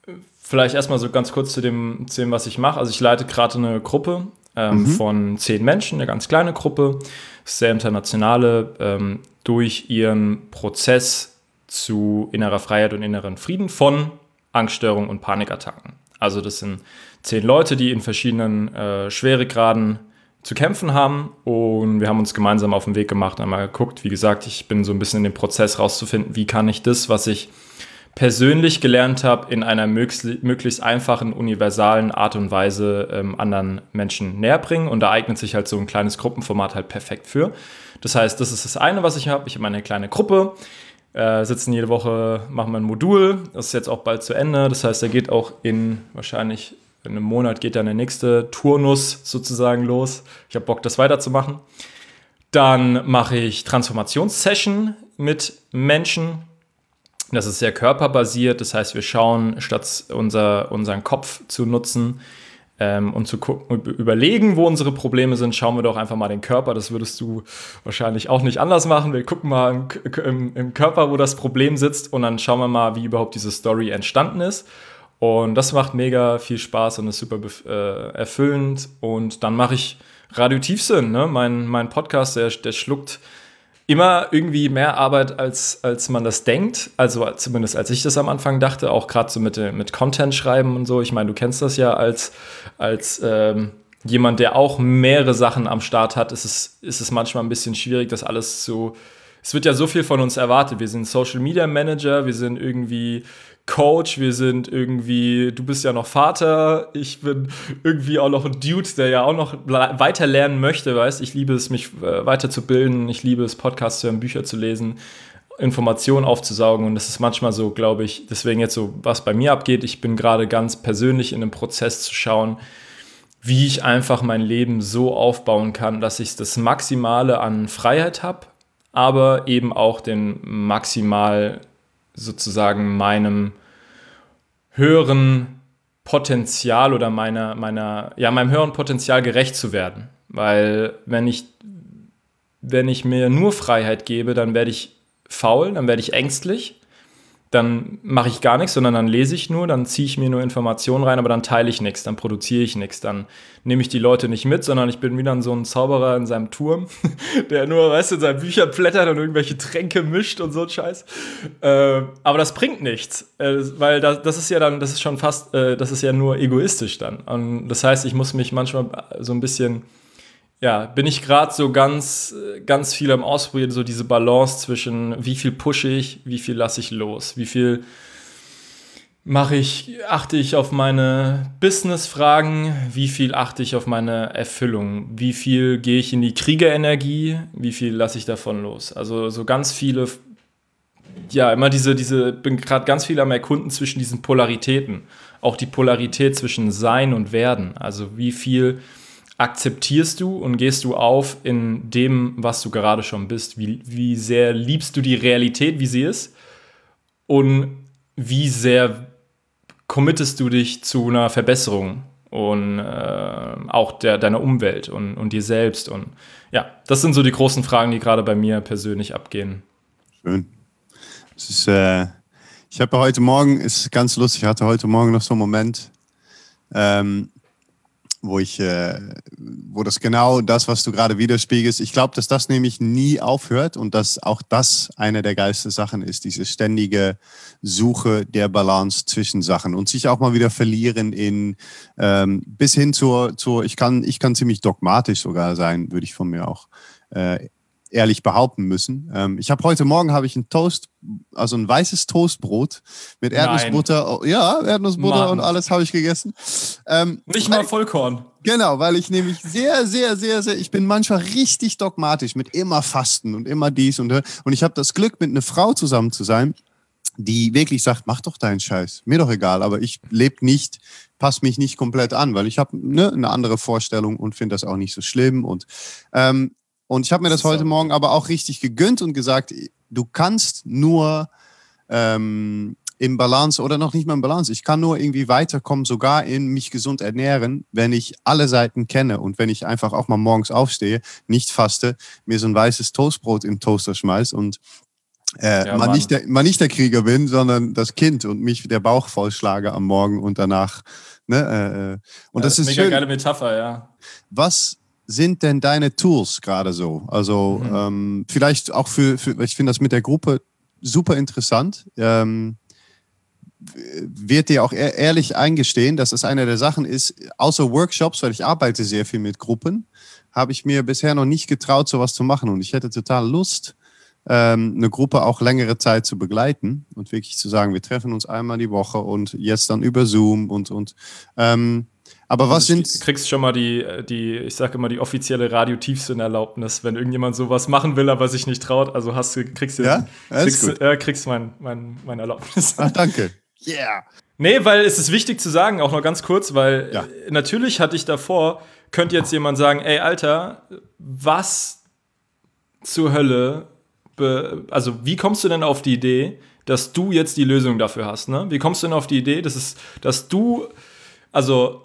vielleicht erstmal so ganz kurz zu dem, zu dem was ich mache. Also ich leite gerade eine Gruppe ähm, mhm. von zehn Menschen, eine ganz kleine Gruppe, sehr internationale, ähm, durch ihren Prozess zu innerer Freiheit und inneren Frieden von Angststörungen und Panikattacken. Also das sind zehn Leute, die in verschiedenen äh, Schweregraden zu kämpfen haben, und wir haben uns gemeinsam auf den Weg gemacht und einmal geguckt. Wie gesagt, ich bin so ein bisschen in dem Prozess rauszufinden, wie kann ich das, was ich persönlich gelernt habe, in einer möglichst, möglichst einfachen, universalen Art und Weise ähm, anderen Menschen näher bringen, und da eignet sich halt so ein kleines Gruppenformat halt perfekt für. Das heißt, das ist das eine, was ich habe. Ich habe eine kleine Gruppe, äh, sitzen jede Woche, machen wir ein Modul, das ist jetzt auch bald zu Ende, das heißt, da geht auch in wahrscheinlich in einem Monat geht dann der nächste Turnus sozusagen los. Ich habe Bock, das weiterzumachen. Dann mache ich Transformationssession mit Menschen. Das ist sehr körperbasiert. Das heißt, wir schauen, statt unser, unseren Kopf zu nutzen ähm, und zu gucken, überlegen, wo unsere Probleme sind, schauen wir doch einfach mal den Körper. Das würdest du wahrscheinlich auch nicht anders machen. Wir gucken mal im, im, im Körper, wo das Problem sitzt, und dann schauen wir mal, wie überhaupt diese Story entstanden ist. Und das macht mega viel Spaß und ist super bef- äh, erfüllend. Und dann mache ich Radio Tiefsinn, ne? Mein, mein Podcast, der, der schluckt immer irgendwie mehr Arbeit, als, als man das denkt. Also zumindest als ich das am Anfang dachte, auch gerade so mit, mit Content schreiben und so. Ich meine, du kennst das ja als, als ähm, jemand, der auch mehrere Sachen am Start hat. Ist es, ist es manchmal ein bisschen schwierig, das alles zu... Es wird ja so viel von uns erwartet. Wir sind Social Media Manager, wir sind irgendwie Coach, wir sind irgendwie, du bist ja noch Vater, ich bin irgendwie auch noch ein Dude, der ja auch noch weiter lernen möchte, weißt, ich liebe es, mich äh, weiterzubilden, ich liebe es, Podcasts zu hören, Bücher zu lesen, Informationen aufzusaugen, und das ist manchmal so, glaube ich, deswegen jetzt so, was bei mir abgeht, ich bin gerade ganz persönlich in einem Prozess zu schauen, wie ich einfach mein Leben so aufbauen kann, dass ich das Maximale an Freiheit habe, aber eben auch den maximal sozusagen meinem höheren Potenzial oder meiner, meiner, ja, meinem höheren Potenzial gerecht zu werden. Weil wenn ich, wenn ich mir nur Freiheit gebe, dann werde ich faul, dann werde ich ängstlich, dann mache ich gar nichts, sondern dann lese ich nur, dann ziehe ich mir nur Informationen rein, aber dann teile ich nichts, dann produziere ich nichts, dann nehme ich die Leute nicht mit, sondern ich bin wieder so ein Zauberer in seinem Turm, der nur, weißt du, in seinen Büchern blättert und irgendwelche Tränke mischt und so ein Scheiß. Äh, aber das bringt nichts, äh, weil das, das ist ja dann, das ist schon fast, äh, das ist ja nur egoistisch dann. Und das heißt, ich muss mich manchmal so ein bisschen, ja, bin ich gerade so ganz, ganz viel am Ausprobieren, so diese Balance zwischen, wie viel pushe ich, wie viel lasse ich los, wie viel mache ich, achte ich auf meine Business-Fragen, wie viel achte ich auf meine Erfüllung, wie viel gehe ich in die Kriegerenergie, wie viel lasse ich davon los. Also so ganz viele, ja, immer diese, diese, bin gerade ganz viel am Erkunden zwischen diesen Polaritäten. Auch die Polarität zwischen Sein und Werden. Also wie viel akzeptierst du und gehst du auf in dem, was du gerade schon bist? Wie, wie sehr liebst du die Realität, wie sie ist? Und wie sehr committest du dich zu einer Verbesserung und äh, auch der, deiner Umwelt und, und dir selbst? Und ja, das sind so die großen Fragen, die gerade bei mir persönlich abgehen. Schön. Es ist, äh, ich habe heute Morgen, ist ganz lustig, ich hatte heute Morgen noch so einen Moment, ähm, wo ich, äh, wo das genau das, was du gerade widerspiegelst, ich glaube, dass das nämlich nie aufhört und dass auch das eine der geilsten Sachen ist, diese ständige Suche der Balance zwischen Sachen und sich auch mal wieder verlieren in, ähm, bis hin zur, zur ich kann, ich kann ziemlich dogmatisch sogar sein, würde ich von mir auch äh, ehrlich behaupten müssen. Ähm, ich habe heute Morgen habe ich ein Toast, also ein weißes Toastbrot mit Erdnussbutter. Nein. Ja, Erdnussbutter Mann. Und alles habe ich gegessen. Ähm, Nicht mal Vollkorn. Genau, weil ich nämlich sehr, sehr, sehr, sehr, ich bin manchmal richtig dogmatisch mit immer Fasten und immer dies und das. Und ich habe das Glück, mit einer Frau zusammen zu sein, die wirklich sagt, mach doch deinen Scheiß. Mir doch egal, aber ich lebe nicht, passe mich nicht komplett an, weil ich habe ne, eine andere Vorstellung und finde das auch nicht so schlimm. Und ähm, Und ich habe mir das heute Morgen aber auch richtig gegönnt und gesagt, du kannst nur ähm, im Balance oder noch nicht mal im Balance, ich kann nur irgendwie weiterkommen, sogar in mich gesund ernähren, wenn ich alle Seiten kenne und wenn ich einfach auch mal morgens aufstehe, nicht faste, mir so ein weißes Toastbrot im Toaster schmeiß und äh, Ja, mal, Mann. nicht der, mal nicht der Krieger bin, sondern das Kind und mich der Bauch vollschlage am Morgen und danach. Ne, äh, und Ja, das ist mega schön. geile Metapher, ja. Was sind denn deine Tools gerade so? Also Mhm. ähm, vielleicht auch für, für ich finde das mit der Gruppe super interessant. Ähm, wird dir auch ehr- ehrlich eingestehen, dass es eine der Sachen ist, außer Workshops, weil ich arbeite sehr viel mit Gruppen, habe ich mir bisher noch nicht getraut, sowas zu machen. Und ich hätte total Lust, ähm, eine Gruppe auch längere Zeit zu begleiten und wirklich zu sagen, wir treffen uns einmal die Woche und jetzt dann über Zoom und, und ähm, aber was Also sind... du kriegst schon mal die, die ich sage immer, die offizielle Radio-Tiefsinn-Erlaubnis, wenn irgendjemand sowas machen will, aber sich nicht traut. Also hast du, kriegst du, Ja, alles kriegst, gut. äh, kriegst mein, mein, mein Erlaubnis. Ach, danke. Yeah. Nee, weil es ist wichtig zu sagen, auch noch ganz kurz, weil Ja. äh, natürlich hatte ich davor, könnte jetzt jemand sagen, ey, Alter, was zur Hölle, be, also wie kommst du denn auf die Idee, dass du jetzt die Lösung dafür hast, ne? Wie kommst du denn auf die Idee, dass es, dass du, also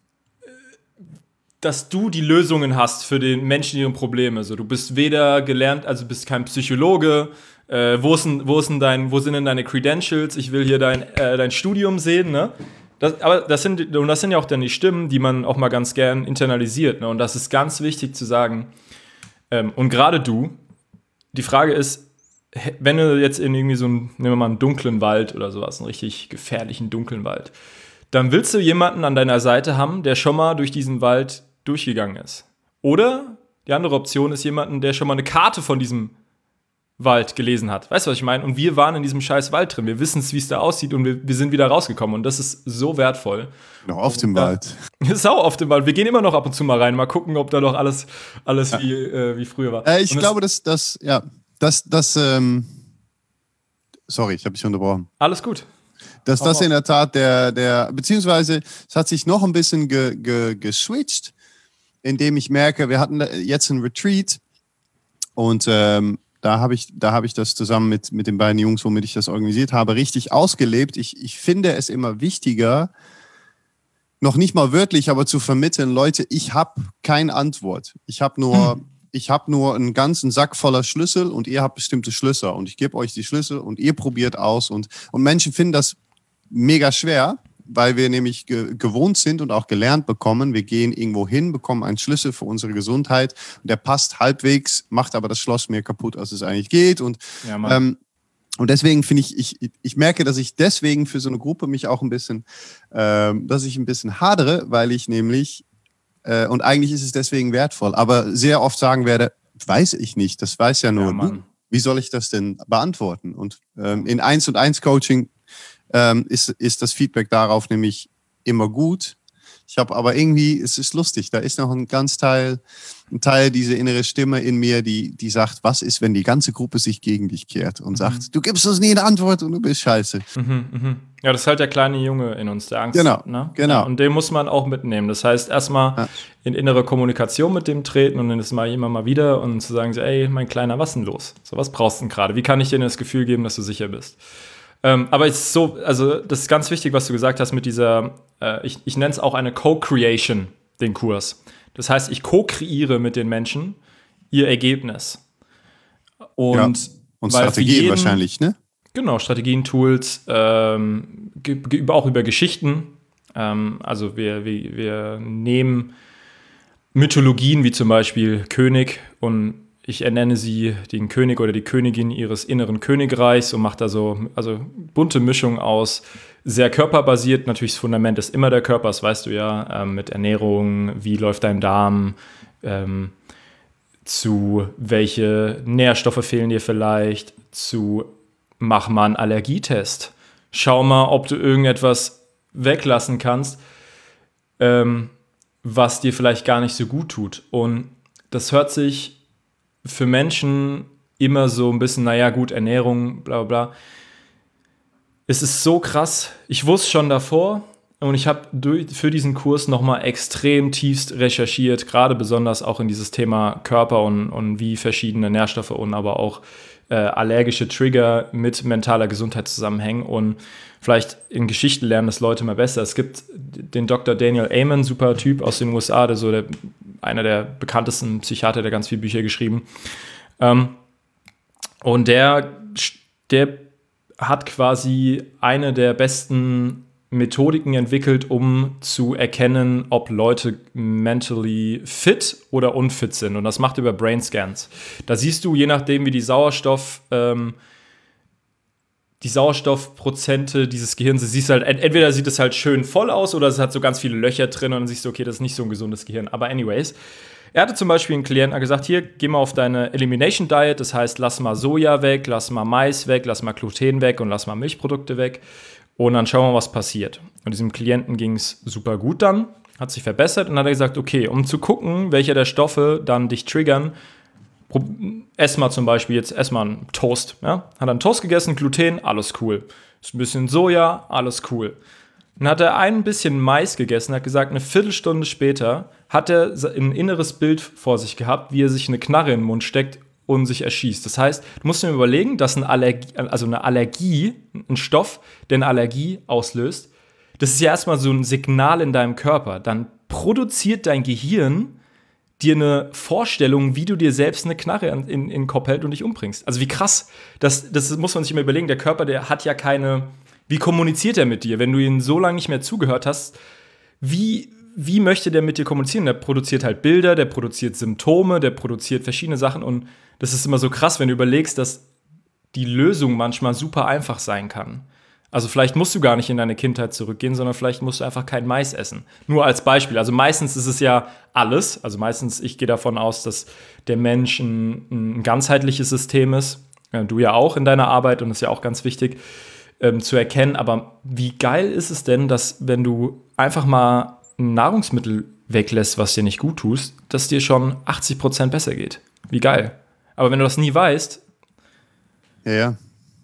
dass du die Lösungen hast für den Menschen ihre Probleme. So, du bist weder gelernt, also bist kein Psychologe. Äh, wo, ist denn, wo, ist denn dein, wo sind denn deine Credentials? Ich will hier dein, äh, dein Studium sehen. Ne? Das, aber das sind, und das sind ja auch dann die Stimmen, die man auch mal ganz gern internalisiert. Ne? Und das ist ganz wichtig zu sagen. Ähm, und gerade du, die Frage ist, wenn du jetzt in irgendwie so einen, nehmen wir mal einen dunklen Wald oder sowas, einen richtig gefährlichen dunklen Wald, dann willst du jemanden an deiner Seite haben, der schon mal durch diesen Wald durchgegangen ist. Oder die andere Option ist jemanden, der schon mal eine Karte von diesem Wald gelesen hat. Weißt du, was ich meine? Und wir waren in diesem scheiß Wald drin. Wir wissen, wie es da aussieht und wir, wir sind wieder rausgekommen. Und das ist so wertvoll. Noch auf dem Ja. Wald. Sau auf dem Wald. Wir gehen immer noch ab und zu mal rein, mal gucken, ob da noch alles, alles ja. wie, äh, wie früher war. Äh, ich und glaube, dass das, ja, das, das, ähm, sorry, ich habe dich unterbrochen. Alles gut. Dass das in der Tat der, der, beziehungsweise es hat sich noch ein bisschen ge, ge, geswitcht, indem ich merke, wir hatten jetzt ein Retreat und ähm, da habe ich, da habe ich das zusammen mit, mit den beiden Jungs, womit ich das organisiert habe, richtig ausgelebt. Ich, ich finde es immer wichtiger, noch nicht mal wörtlich, aber zu vermitteln, Leute, ich habe keine Antwort. Ich habe nur, hm. ich habe nur einen ganzen Sack voller Schlüssel und ihr habt bestimmte Schlüssel und ich gebe euch die Schlüssel und ihr probiert aus und, und Menschen finden das mega schwer, weil wir nämlich ge- gewohnt sind und auch gelernt bekommen, wir gehen irgendwo hin, bekommen einen Schlüssel für unsere Gesundheit und der passt halbwegs, macht aber das Schloss mehr kaputt, als es eigentlich geht und ja, Mann. ähm, und deswegen finde ich, ich, ich merke, dass ich deswegen für so eine Gruppe mich auch ein bisschen, ähm, dass ich ein bisschen hadere, weil ich nämlich, äh, und eigentlich ist es deswegen wertvoll, aber sehr oft sagen werde, weiß ich nicht, das weiß ja nur ja, du. Wie soll ich das denn beantworten? Und ähm, in eins und eins Coaching ähm, ist, ist das Feedback darauf nämlich immer gut. Ich habe aber irgendwie, es ist lustig, da ist noch ein ganz Teil, ein Teil diese innere Stimme in mir, die, die sagt, was ist, wenn die ganze Gruppe sich gegen dich kehrt und mhm. sagt, du gibst uns nie eine Antwort und du bist scheiße. Mhm, mh. Ja, das ist halt der kleine Junge in uns, der Angst genau, hat. Ne? Genau. Ja, und den muss man auch mitnehmen. Das heißt, erstmal ja. in innere Kommunikation mit dem treten und dann ist mal immer mal wieder und zu sagen, so, ey, mein Kleiner, was ist denn los? So, was brauchst du denn gerade? Wie kann ich dir das Gefühl geben, dass du sicher bist? Ähm, aber es ist so, also das ist ganz wichtig, was du gesagt hast mit dieser, äh, ich, ich nenne es auch eine Co-Creation, den Kurs. Das heißt, ich co-kreiere mit den Menschen ihr Ergebnis. Und, ja. und Strategien jeden, wahrscheinlich, ne? Genau, Strategien, Tools, ähm, ge- auch über Geschichten. Ähm, also wir, wir, wir nehmen Mythologien wie zum Beispiel König und ich ernenne sie den König oder die Königin ihres inneren Königreichs und mache da so also bunte Mischung aus, sehr körperbasiert. Natürlich das Fundament ist immer der Körper, das weißt du ja, ähm, mit Ernährung, wie läuft dein Darm, ähm, zu welche Nährstoffe fehlen dir vielleicht, zu mach mal einen Allergietest. Schau mal, ob du irgendetwas weglassen kannst, ähm, was dir vielleicht gar nicht so gut tut. Und das hört sich für Menschen immer so ein bisschen, naja, gut, Ernährung, bla bla bla. Es ist so krass. Ich wusste schon davor und ich habe für diesen Kurs nochmal extrem tiefst recherchiert, gerade besonders auch in dieses Thema Körper und, und wie verschiedene Nährstoffe und aber auch äh, allergische Trigger mit mentaler Gesundheit zusammenhängen und vielleicht in Geschichten lernen das Leute mal besser. Es gibt den Doktor Daniel Amen, super Typ aus den U S A, der so der, einer der bekanntesten Psychiater, der ganz viele Bücher geschrieben. Ähm, und der der hat quasi eine der besten Methodiken entwickelt, um zu erkennen, ob Leute mentally fit oder unfit sind. Und das macht er über Brain Scans. Da siehst du, je nachdem, wie die Sauerstoff, ähm, die Sauerstoffprozente dieses Gehirns, siehst halt, entweder sieht es halt schön voll aus oder es hat so ganz viele Löcher drin und dann siehst du, okay, das ist nicht so ein gesundes Gehirn. Aber anyways, er hatte zum Beispiel einen Klienten, der gesagt, hier, geh mal auf deine Elimination Diet, das heißt, lass mal Soja weg, lass mal Mais weg, lass mal Gluten weg und lass mal Milchprodukte weg. Und dann schauen wir mal, was passiert. Und diesem Klienten ging es super gut dann, hat sich verbessert und dann hat er gesagt, okay, um zu gucken, welche der Stoffe dann dich triggern, ess mal zum Beispiel jetzt, ess mal einen Toast. Ja? Hat einen Toast gegessen, Gluten, alles cool. Ist ein bisschen Soja, alles cool. Dann hat er ein bisschen Mais gegessen, hat gesagt, eine Viertelstunde später hat er ein inneres Bild vor sich gehabt, wie er sich eine Knarre in den Mund steckt und sich erschießt. Das heißt, du musst dir überlegen, dass eine Allergie, also eine Allergie, ein Stoff, der eine Allergie auslöst, das ist ja erstmal so ein Signal in deinem Körper. Dann produziert dein Gehirn dir eine Vorstellung, wie du dir selbst eine Knarre in, in, in den Kopf hältst und dich umbringst. Also wie krass. Das, das muss man sich immer überlegen. Der Körper, der hat ja keine... Wie kommuniziert er mit dir? Wenn du ihm so lange nicht mehr zugehört hast, wie... Wie möchte der mit dir kommunizieren? Der produziert halt Bilder, der produziert Symptome, der produziert verschiedene Sachen und das ist immer so krass, wenn du überlegst, dass die Lösung manchmal super einfach sein kann. Also vielleicht musst du gar nicht in deine Kindheit zurückgehen, sondern vielleicht musst du einfach kein Mais essen. Nur als Beispiel. Also meistens ist es ja alles. Also meistens, ich gehe davon aus, dass der Mensch ein, ein ganzheitliches System ist. Ja, du ja auch in deiner Arbeit und das ist ja auch ganz wichtig ähm, zu erkennen. Aber wie geil ist es denn, dass wenn du einfach mal ein Nahrungsmittel weglässt, was dir nicht gut tust, dass dir schon achtzig Prozent besser geht. Wie geil. Aber wenn du das nie weißt... Ja, ja.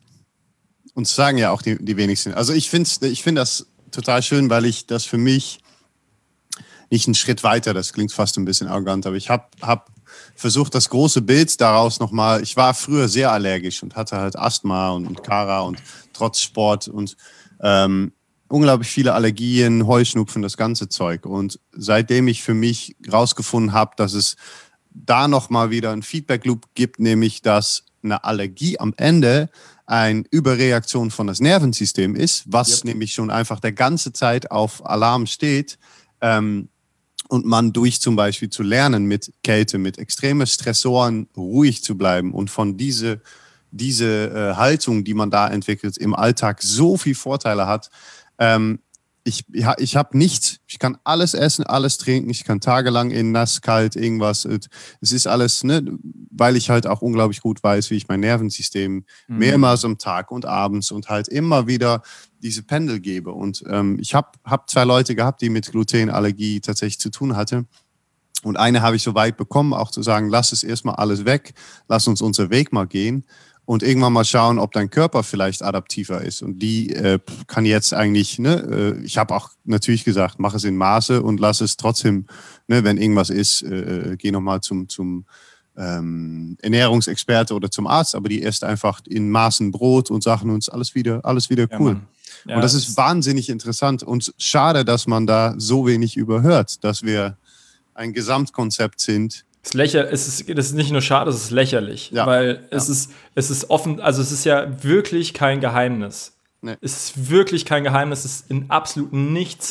Und sagen ja auch die, die wenigsten. Also ich finde ich find das total schön, weil ich das für mich nicht einen Schritt weiter, das klingt fast ein bisschen arrogant, aber ich habe hab versucht, das große Bild daraus nochmal, ich war früher sehr allergisch und hatte halt Asthma und, und Kara und trotz Sport und ähm, unglaublich viele Allergien, Heuschnupfen, das ganze Zeug. Und seitdem ich für mich rausgefunden habe, dass es da nochmal wieder ein Feedback-Loop gibt, nämlich dass eine Allergie am Ende eine Überreaktion von das Nervensystem ist, was yep. nämlich schon einfach der ganze Zeit auf Alarm steht ähm, und man durch zum Beispiel zu lernen mit Kälte, mit extremen Stressoren ruhig zu bleiben und von diese, diese äh, Haltung, die man da entwickelt, im Alltag so viel Vorteile hat. Ähm, ich ja, ich habe nichts, ich kann alles essen, alles trinken, ich kann tagelang in nass, kalt, irgendwas. Es ist alles, ne, weil ich halt auch unglaublich gut weiß, wie ich mein Nervensystem mhm. mehrmals am Tag und abends und halt immer wieder diese Pendel gebe. Und ähm, ich habe hab zwei Leute gehabt, die mit Glutenallergie tatsächlich zu tun hatten. Und eine habe ich so weit bekommen, auch zu sagen, lass es erstmal alles weg, lass uns unseren Weg mal gehen. Und irgendwann mal schauen, ob dein Körper vielleicht adaptiver ist. Und die äh, kann jetzt eigentlich, ne, äh, ich habe auch natürlich gesagt, mach es in Maße und lass es trotzdem, ne, wenn irgendwas ist, äh, geh nochmal zum, zum ähm, Ernährungsexperte oder zum Arzt. Aber die isst einfach in Maßen Brot und Sachen und ist alles wieder, alles wieder cool. Ja, ja, und das ist wahnsinnig interessant und schade, dass man da so wenig überhört, dass wir ein Gesamtkonzept sind. Es ist lächer, es ist, das ist nicht nur schade, es ist lächerlich, ja. weil ja. es ist, es ist offen, also es ist ja wirklich kein Geheimnis. Nee. Es ist wirklich kein Geheimnis, es ist in absolut nichts,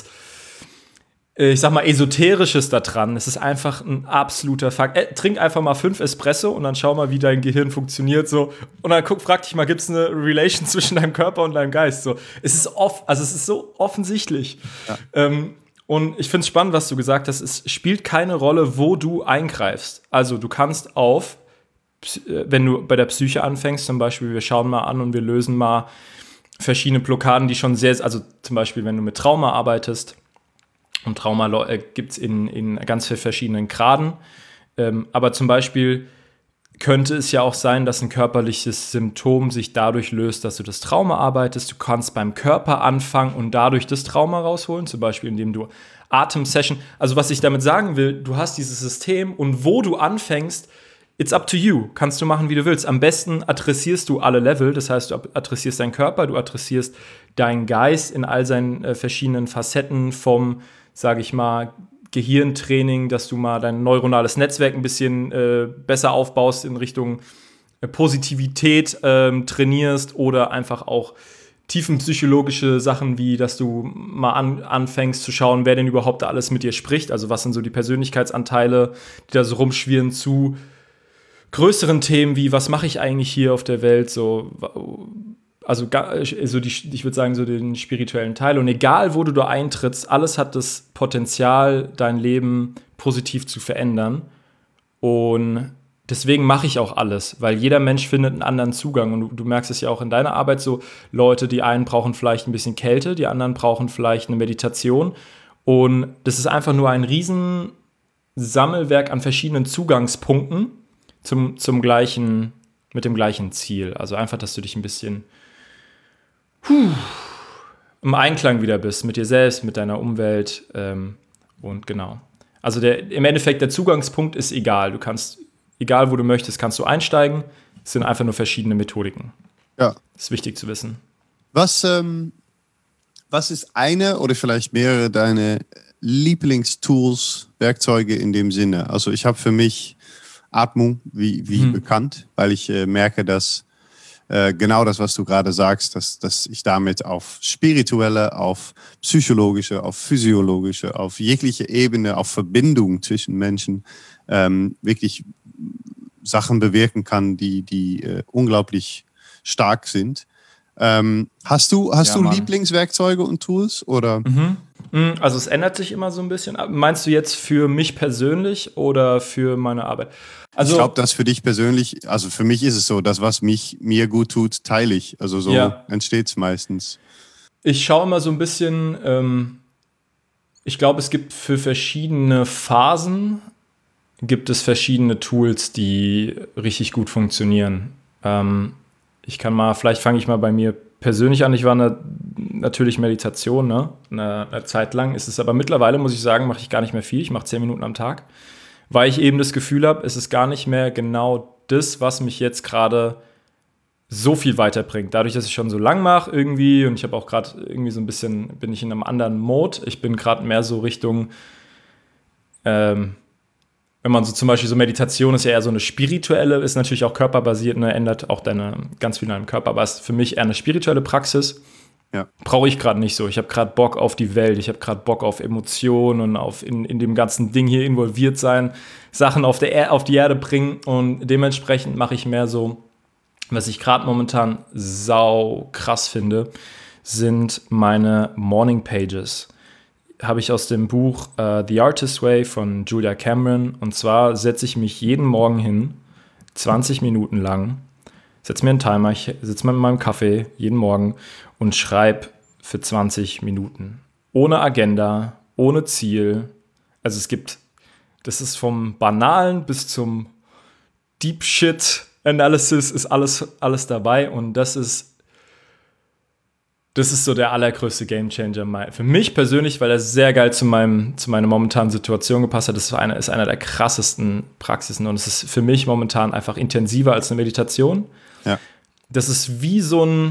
ich sag mal, Esoterisches da dran. Es ist einfach ein absoluter Fakt. Äh, trink einfach mal fünf Espresso und dann schau mal, wie dein Gehirn funktioniert. So. Und dann guck, frag dich mal, gibt es eine Relation zwischen deinem Körper und deinem Geist? So. Es ist off, also es ist so offensichtlich. Ja. Ähm, Und ich finde es spannend, was du gesagt hast. Es spielt keine Rolle, wo du eingreifst. Also du kannst auf, wenn du bei der Psyche anfängst, zum Beispiel, wir schauen mal an und wir lösen mal verschiedene Blockaden, die schon sehr, also zum Beispiel, wenn du mit Trauma arbeitest, und Trauma äh, gibt es in, in ganz vielen verschiedenen Graden. Ähm, aber zum Beispiel könnte es ja auch sein, dass ein körperliches Symptom sich dadurch löst, dass du das Trauma arbeitest. Du kannst beim Körper anfangen und dadurch das Trauma rausholen, zum Beispiel indem du Atemsession, also was ich damit sagen will, du hast dieses System und wo du anfängst, it's up to you, kannst du machen, wie du willst. Am besten adressierst du alle Level, das heißt, du adressierst deinen Körper, du adressierst deinen Geist in all seinen äh, verschiedenen Facetten vom, sage ich mal, Gehirntraining, dass du mal dein neuronales Netzwerk ein bisschen äh, besser aufbaust in Richtung Positivität ähm, trainierst oder einfach auch tiefenpsychologische Sachen, wie dass du mal an, anfängst zu schauen, wer denn überhaupt da alles mit dir spricht. Also was sind so die Persönlichkeitsanteile, die da so rumschwirren, zu größeren Themen wie, was mache ich eigentlich hier auf der Welt, so, also so die, ich würde sagen, so den spirituellen Teil. Und egal, wo du da eintrittst, alles hat das Potenzial, dein Leben positiv zu verändern. Und deswegen mache ich auch alles, weil jeder Mensch findet einen anderen Zugang. Und du, du merkst es ja auch in deiner Arbeit so, Leute, die einen brauchen vielleicht ein bisschen Kälte, die anderen brauchen vielleicht eine Meditation. Und das ist einfach nur ein riesen Sammelwerk an verschiedenen Zugangspunkten zum, zum gleichen, mit dem gleichen Ziel. Also einfach, dass du dich ein bisschen puh, im Einklang wieder bist mit dir selbst, mit deiner Umwelt. Ähm, und genau. Also der, im Endeffekt, der Zugangspunkt ist egal. Du kannst Egal, wo du möchtest, kannst du einsteigen. Es sind einfach nur verschiedene Methodiken. Ja. Das ist wichtig zu wissen. Was, ähm, was ist eine oder vielleicht mehrere deine Lieblingstools, Werkzeuge in dem Sinne? Also ich habe für mich Atmung, wie, wie hm. bekannt, weil ich äh, merke, dass äh, genau das, was du gerade sagst, dass, dass ich damit auf spirituelle, auf psychologische, auf physiologische, auf jegliche Ebene, auf Verbindung zwischen Menschen ähm, wirklich Sachen bewirken kann, die, die äh, unglaublich stark sind. Ähm, hast du, hast ja, du Lieblingswerkzeuge und Tools? Oder? Mhm. Also es ändert sich immer so ein bisschen. Meinst du jetzt für mich persönlich oder für meine Arbeit? Also, ich glaube, das für dich persönlich, also für mich ist es so, das, was mich mir gut tut, teile ich. Also so ja. entsteht es meistens. Ich schaue immer so ein bisschen, ähm, ich glaube, es gibt für verschiedene Phasen gibt es verschiedene Tools, die richtig gut funktionieren. Ähm, ich kann mal, vielleicht fange ich mal bei mir persönlich an. Ich war eine, natürlich Meditation, ne? eine, eine Zeit lang. Ist es aber mittlerweile, muss ich sagen, mache ich gar nicht mehr viel. Ich mache zehn Minuten am Tag, weil ich eben das Gefühl habe, es ist gar nicht mehr genau das, was mich jetzt gerade so viel weiterbringt. Dadurch, dass ich schon so lang mache irgendwie und ich habe auch gerade irgendwie so ein bisschen, bin ich in einem anderen Mode. Ich bin gerade mehr so Richtung ähm, wenn man so zum Beispiel so Meditation ist ja eher so eine spirituelle, ist natürlich auch körperbasiert, ne, ändert auch deine, ganz viel in deinem Körper, aber ist für mich eher eine spirituelle Praxis. Ja. Brauche ich gerade nicht so. Ich habe gerade Bock auf die Welt, ich habe gerade Bock auf Emotionen und auf in, in dem ganzen Ding hier involviert sein, Sachen auf, der er- auf die Erde bringen und dementsprechend mache ich mehr so, was ich gerade momentan sau krass finde, sind meine Morning Pages. Habe ich aus dem Buch uh, The Artist's Way von Julia Cameron. Und zwar setze ich mich jeden Morgen hin, zwanzig Minuten lang, setze mir einen Timer, ich sitze mit meinem Kaffee jeden Morgen und schreibe für zwanzig Minuten. Ohne Agenda, ohne Ziel. Also es gibt, das ist vom Banalen bis zum Deep Shit Analysis ist alles, alles dabei. Und das ist Das ist so der allergrößte Gamechanger für mich persönlich, weil er sehr geil zu, meinem, zu meiner momentanen Situation gepasst hat. Das ist einer, ist einer der krassesten Praxisen und es ist für mich momentan einfach intensiver als eine Meditation. Ja. Das ist wie so ein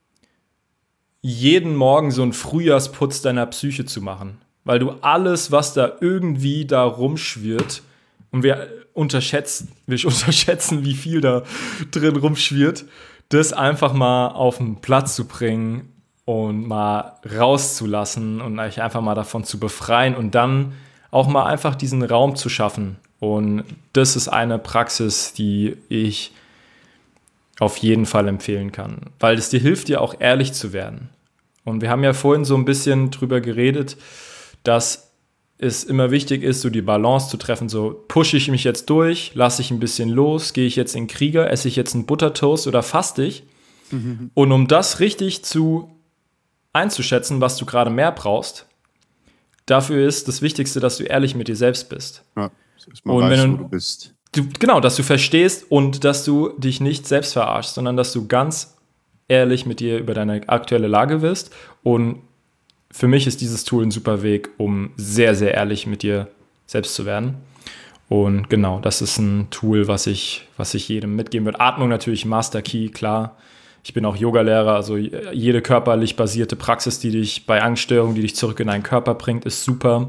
jeden Morgen so ein Frühjahrsputz deiner Psyche zu machen, weil du alles, was da irgendwie da rumschwirrt, und wir unterschätzen, wir unterschätzen, wie viel da drin rumschwirrt, das einfach mal auf den Platz zu bringen und mal rauszulassen und euch einfach mal davon zu befreien und dann auch mal einfach diesen Raum zu schaffen. Und das ist eine Praxis, die ich auf jeden Fall empfehlen kann, weil es dir hilft, dir auch ehrlich zu werden. Und wir haben ja vorhin so ein bisschen drüber geredet, dass es immer wichtig ist, so die Balance zu treffen, so pushe ich mich jetzt durch, lasse ich ein bisschen los, gehe ich jetzt in den Krieger, esse ich jetzt einen Buttertoast oder faste ich? Mhm. Und um das richtig zu einzuschätzen, was du gerade mehr brauchst, dafür ist das Wichtigste, dass du ehrlich mit dir selbst bist. Ja, dass man und weiß, wenn du, wo du bist. Du, genau, dass du verstehst und dass du dich nicht selbst verarschst, sondern dass du ganz ehrlich mit dir über deine aktuelle Lage wirst. Und für mich ist dieses Tool ein super Weg, um sehr, sehr ehrlich mit dir selbst zu werden. Und genau, das ist ein Tool, was ich, was ich jedem mitgeben würde. Atmung natürlich, Master Key, klar. Ich bin auch Yogalehrer, also jede körperlich basierte Praxis, die dich bei Angststörungen, die dich zurück in deinen Körper bringt, ist super.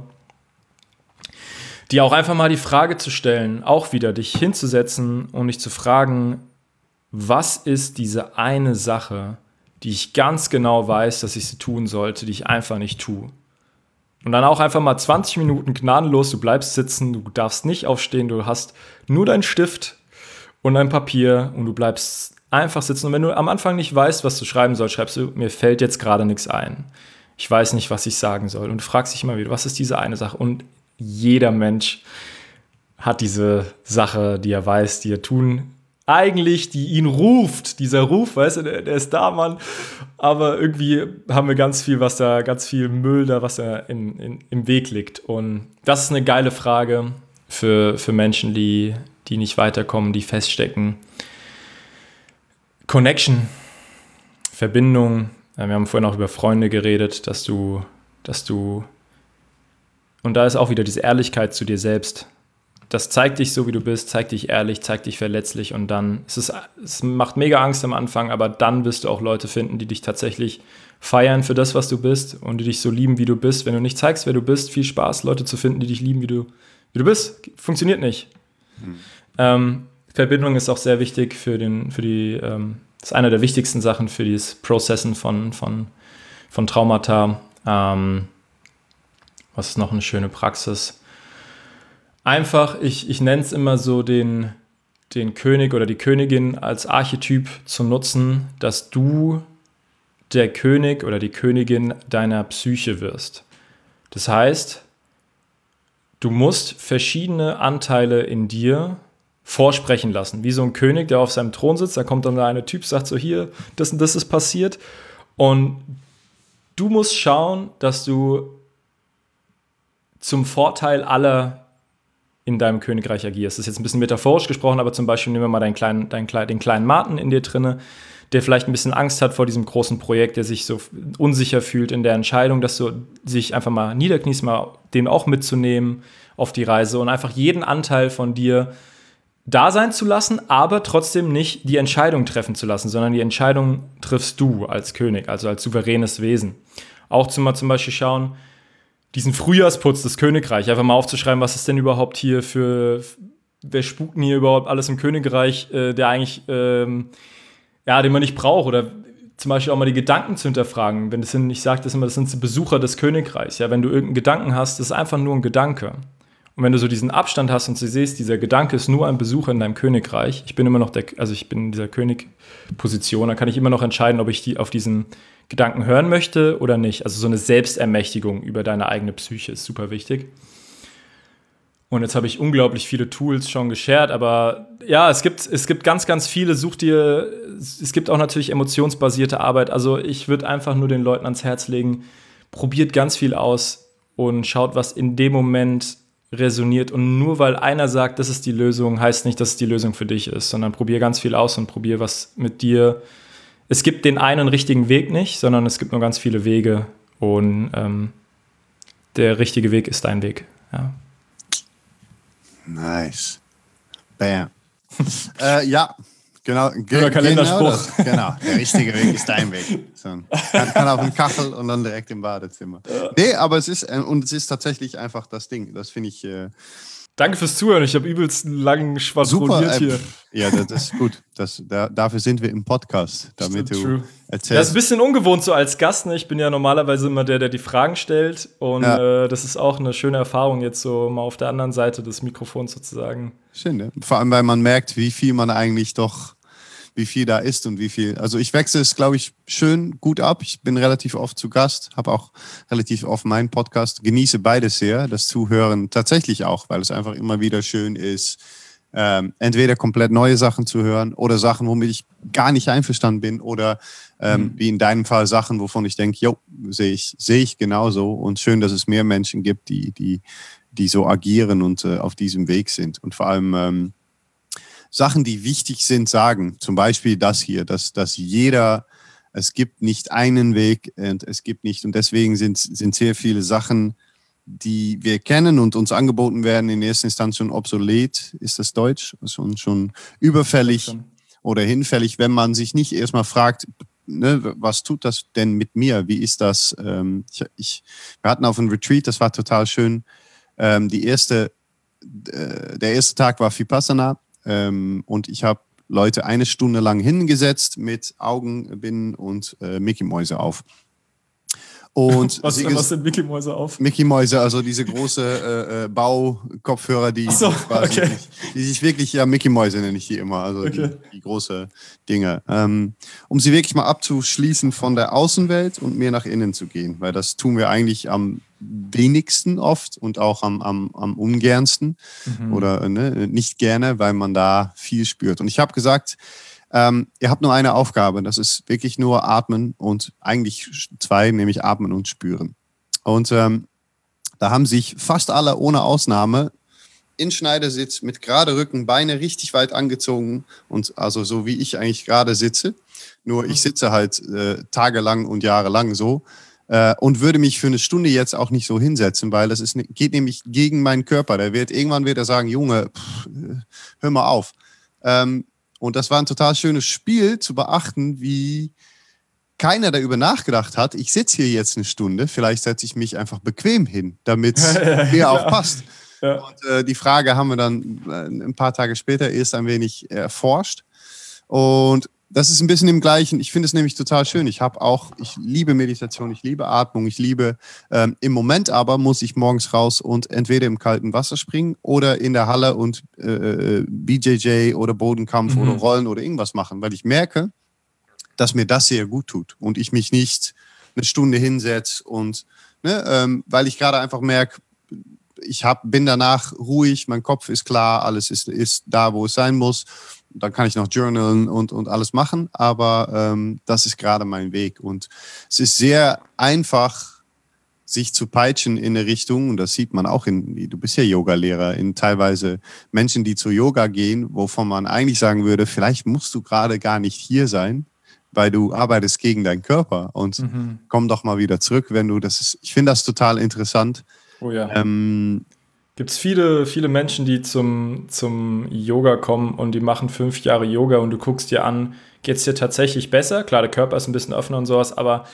Dir auch einfach mal die Frage zu stellen, auch wieder dich hinzusetzen und dich zu fragen, was ist diese eine Sache, die ich ganz genau weiß, dass ich sie tun sollte, die ich einfach nicht tue. Und dann auch einfach mal zwanzig Minuten gnadenlos, du bleibst sitzen, du darfst nicht aufstehen, du hast nur deinen Stift und ein Papier und du bleibst einfach sitzen. Und wenn du am Anfang nicht weißt, was du schreiben sollst, schreibst du, mir fällt jetzt gerade nichts ein. Ich weiß nicht, was ich sagen soll. Und du fragst dich immer wieder, was ist diese eine Sache? Und jeder Mensch hat diese Sache, die er weiß, die er tun eigentlich, die ihn ruft, dieser Ruf, weißt du, der, der ist da, Mann, aber irgendwie haben wir ganz viel, was da, ganz viel Müll da, was da in, in, im Weg liegt. Und das ist eine geile Frage für, für Menschen, die, die nicht weiterkommen, die feststecken. Connection, Verbindung, wir haben vorhin auch über Freunde geredet, dass du, dass du, und da ist auch wieder diese Ehrlichkeit zu dir selbst. Das zeigt dich so, wie du bist, zeigt dich ehrlich, zeigt dich verletzlich und dann, es, ist, es macht mega Angst am Anfang, aber dann wirst du auch Leute finden, die dich tatsächlich feiern für das, was du bist und die dich so lieben, wie du bist. Wenn du nicht zeigst, wer du bist, viel Spaß, Leute zu finden, die dich lieben, wie du, wie du bist. Funktioniert nicht. Mhm. Ähm, Verbindung ist auch sehr wichtig für den, für die, ähm, das ist eine der wichtigsten Sachen für das Processen von, von, von Traumata. Ähm, was ist noch eine schöne Praxis? Einfach, ich, ich nenne es immer so, den, den König oder die Königin als Archetyp zu nutzen, dass du der König oder die Königin deiner Psyche wirst. Das heißt, du musst verschiedene Anteile in dir vorsprechen lassen. Wie so ein König, der auf seinem Thron sitzt, da kommt dann der eine Typ, sagt so, hier, das und das ist passiert. Und du musst schauen, dass du zum Vorteil aller in deinem Königreich agierst. Das ist jetzt ein bisschen metaphorisch gesprochen, aber zum Beispiel nehmen wir mal deinen kleinen, deinen, den kleinen Martin in dir drinne, der vielleicht ein bisschen Angst hat vor diesem großen Projekt, der sich so unsicher fühlt in der Entscheidung, dass du sich einfach mal niederkniest, mal den auch mitzunehmen auf die Reise und einfach jeden Anteil von dir da sein zu lassen, aber trotzdem nicht die Entscheidung treffen zu lassen, sondern die Entscheidung triffst du als König, also als souveränes Wesen. Auch zum, zum Beispiel schauen, diesen Frühjahrsputz des Königreichs, einfach mal aufzuschreiben, was ist denn überhaupt hier für, wer spukt denn hier überhaupt alles im Königreich, äh, der eigentlich, ähm, ja, den man nicht braucht, oder zum Beispiel auch mal die Gedanken zu hinterfragen, wenn das sind, ich sage das immer, das sind die Besucher des Königreichs, ja, wenn du irgendeinen Gedanken hast, das ist einfach nur ein Gedanke. Und wenn du so diesen Abstand hast und du siehst, dieser Gedanke ist nur ein Besucher in deinem Königreich, ich bin immer noch der, also ich bin in dieser Königposition, dann kann ich immer noch entscheiden, ob ich die auf diesen Gedanken hören möchte oder nicht. Also so eine Selbstermächtigung über deine eigene Psyche ist super wichtig. Und jetzt habe ich unglaublich viele Tools schon geshared, aber ja, es gibt, es gibt ganz, ganz viele. Such dir, es gibt auch natürlich emotionsbasierte Arbeit. Also ich würde einfach nur den Leuten ans Herz legen, probiert ganz viel aus und schaut, was in dem Moment resoniert. Und nur weil einer sagt, das ist die Lösung, heißt nicht, dass es die Lösung für dich ist, sondern probier ganz viel aus und probier, was mit dir. Es gibt den einen richtigen Weg nicht, sondern es gibt nur ganz viele Wege und ähm, der richtige Weg ist dein Weg. Ja. Nice. Bam. äh, ja, genau. Ge- Kalenderspruch. Genau, das, genau, der richtige Weg ist dein Weg. So, kann, kann auf dem Kachel und dann direkt im Badezimmer. Ja. Nee, aber es ist, äh, und es ist tatsächlich einfach das Ding. Das finde ich... Äh, Danke fürs Zuhören. Ich habe übelst lang schwadroniert hier. Ja, das ist gut. Das, da, dafür sind wir im Podcast, damit Stimmt, du true. erzählst. Das ist ein bisschen ungewohnt so als Gast. Ne? Ich bin ja normalerweise immer der, der die Fragen stellt. Und ja. äh, das ist auch eine schöne Erfahrung, jetzt so mal auf der anderen Seite des Mikrofons sozusagen. Schön, ne? Vor allem, weil man merkt, wie viel man eigentlich doch, wie viel da ist und wie viel. Also ich wechsle es, glaube ich, schön gut ab. Ich bin relativ oft zu Gast, habe auch relativ oft meinen Podcast, genieße beides sehr, das Zuhören tatsächlich auch, weil es einfach immer wieder schön ist, ähm, entweder komplett neue Sachen zu hören oder Sachen, womit ich gar nicht einverstanden bin oder ähm, mhm. wie in deinem Fall Sachen, wovon ich denke, jo, sehe ich, sehe ich genauso und schön, dass es mehr Menschen gibt, die, die, die so agieren und äh, auf diesem Weg sind und vor allem ähm, Sachen, die wichtig sind, sagen. Zum Beispiel das hier, dass, dass jeder, es gibt nicht einen Weg und es gibt nicht, und deswegen sind, sind sehr viele Sachen, die wir kennen und uns angeboten werden, in erster Instanz schon obsolet, ist das Deutsch, schon, schon überfällig schon. Oder hinfällig, wenn man sich nicht erstmal fragt, ne, was tut das denn mit mir? Wie ist das? Ähm, ich, ich, wir hatten auf einem Retreat, das war total schön. Ähm, die erste, äh, der erste Tag war Vipassana. Ähm, und ich habe Leute eine Stunde lang hingesetzt mit Augenbinden und äh, Mickey-Mäuse auf. Und was, was sind Mickey-Mäuse auf? Mickey-Mäuse, also diese große äh, äh, Baukopfhörer, die, so, die, quasi okay. sich, die sich wirklich, ja, Mickey-Mäuse nenne ich die immer, also okay. die, die große Dinge. Ähm, um sie wirklich mal abzuschließen von der Außenwelt und mehr nach innen zu gehen, weil das tun wir eigentlich am wenigsten oft und auch am, am, am ungernsten mhm. oder ne, nicht gerne, weil man da viel spürt. Und ich habe gesagt, Ähm, ihr habt nur eine Aufgabe, das ist wirklich nur atmen und eigentlich zwei, nämlich atmen und spüren. Und ähm, da haben sich fast alle ohne Ausnahme in Schneidersitz mit gerade Rücken, Beine richtig weit angezogen und also so wie ich eigentlich gerade sitze, nur ich sitze halt äh, tagelang und jahrelang so äh, und würde mich für eine Stunde jetzt auch nicht so hinsetzen, weil das ist, geht nämlich gegen meinen Körper. Der wird, irgendwann wird er sagen, Junge, pff, hör mal auf. Ähm, Und das war ein total schönes Spiel, zu beachten, wie keiner darüber nachgedacht hat. Ich sitze hier jetzt eine Stunde, vielleicht setze ich mich einfach bequem hin, damit es mir auch passt. Ja. Und äh, die Frage haben wir dann äh, ein paar Tage später erst ein wenig erforscht. Und das ist ein bisschen im Gleichen. Ich finde es nämlich total schön. Ich habe auch, ich liebe Meditation, ich liebe Atmung, ich liebe, ähm, im Moment aber muss ich morgens raus und entweder im kalten Wasser springen oder in der Halle und äh, B J J oder Bodenkampf mhm. oder Rollen oder irgendwas machen, weil ich merke, dass mir das sehr gut tut und ich mich nicht eine Stunde hinsetze und, ne, ähm, weil ich gerade einfach merke, ich hab, bin danach ruhig, mein Kopf ist klar, alles ist, ist da, wo es sein muss. Dann kann ich noch journalen und, und alles machen, aber ähm, das ist gerade mein Weg. Und es ist sehr einfach, sich zu peitschen in eine Richtung, und das sieht man auch in, du bist ja Yoga-Lehrer, in teilweise Menschen, die zu Yoga gehen, wovon man eigentlich sagen würde, vielleicht musst du gerade gar nicht hier sein, weil du arbeitest gegen deinen Körper und mhm. komm doch mal wieder zurück, wenn du das ist. Ich finde das total interessant. Oh ja. Ähm, Gibt es viele, viele Menschen, die zum, zum Yoga kommen und die machen fünf Jahre Yoga und du guckst dir an, geht es dir tatsächlich besser? Klar, der Körper ist ein bisschen offener und sowas, aber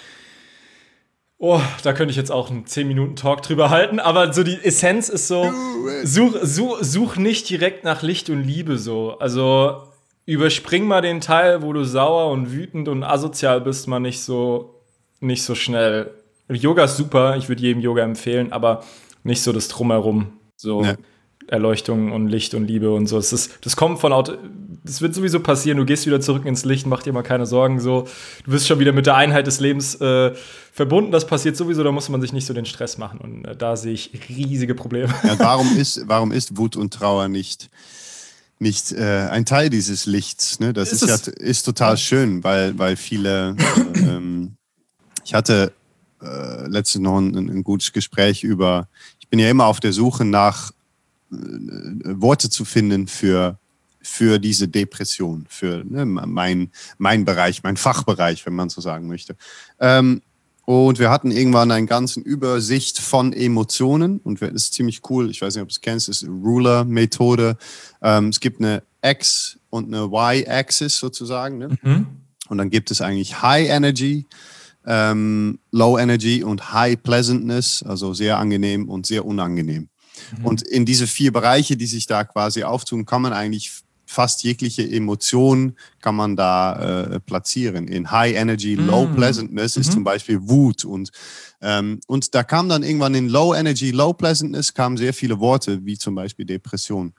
oh, da könnte ich jetzt auch einen zehn Minuten Talk drüber halten, aber so die Essenz ist so, such, such, such nicht direkt nach Licht und Liebe so. Also überspring mal den Teil, wo du sauer und wütend und asozial bist, mal nicht so, nicht so schnell. Yoga ist super, ich würde jedem Yoga empfehlen, aber nicht so das Drumherum. So ja. Erleuchtung und Licht und Liebe und so. Das, ist, das kommt von Auto. Das wird sowieso passieren. Du gehst wieder zurück ins Licht, mach dir mal keine Sorgen. So. Du bist schon wieder mit der Einheit des Lebens äh, verbunden. Das passiert sowieso, da muss man sich nicht so den Stress machen. Und äh, da sehe ich riesige Probleme. Ja, warum ist, warum ist Wut und Trauer nicht, nicht äh, ein Teil dieses Lichts? Ne? Das ist, ist, ja, ist total ja. schön, weil, weil viele. Äh, ähm, ich hatte äh, letztens noch ein, ein gutes Gespräch über. Ich bin ja immer auf der Suche nach äh, Worte zu finden für, für diese Depression, für ne, mein, mein Bereich, mein Fachbereich, wenn man so sagen möchte. Ähm, und wir hatten irgendwann eine ganze Übersicht von Emotionen und das ist ziemlich cool. Ich weiß nicht, ob du es kennst, das ist eine Ruler-Methode. Ähm, es gibt eine X- und eine Y-Axis sozusagen. Ne? Mhm. Und dann gibt es eigentlich High Energy, Ähm, Low Energy und High Pleasantness, also sehr angenehm und sehr unangenehm. Mhm. Und in diese vier Bereiche, die sich da quasi auftun, kann man eigentlich fast jegliche Emotion kann man da äh, platzieren. In High Energy, mhm. Low Pleasantness mhm. ist zum Beispiel Wut und ähm, und da kam dann irgendwann in Low Energy, Low Pleasantness kamen sehr viele Worte, wie zum Beispiel Depression.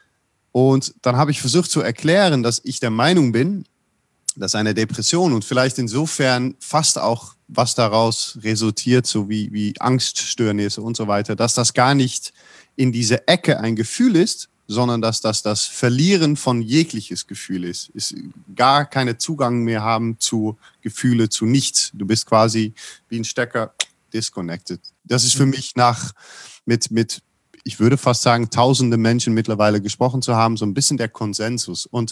Und dann habe ich versucht zu erklären, dass ich der Meinung bin, dass eine Depression und vielleicht insofern fast auch, was daraus resultiert, so wie, wie Angststörnisse und so weiter, dass das gar nicht in diese Ecke ein Gefühl ist, sondern dass das das Verlieren von jegliches Gefühl ist. Ist gar keinen Zugang mehr haben zu Gefühle, zu nichts. Du bist quasi wie ein Stecker disconnected. Das ist für mich nach, mit, mit, ich würde fast sagen, tausende Menschen mittlerweile gesprochen zu haben, so ein bisschen der Konsensus. Und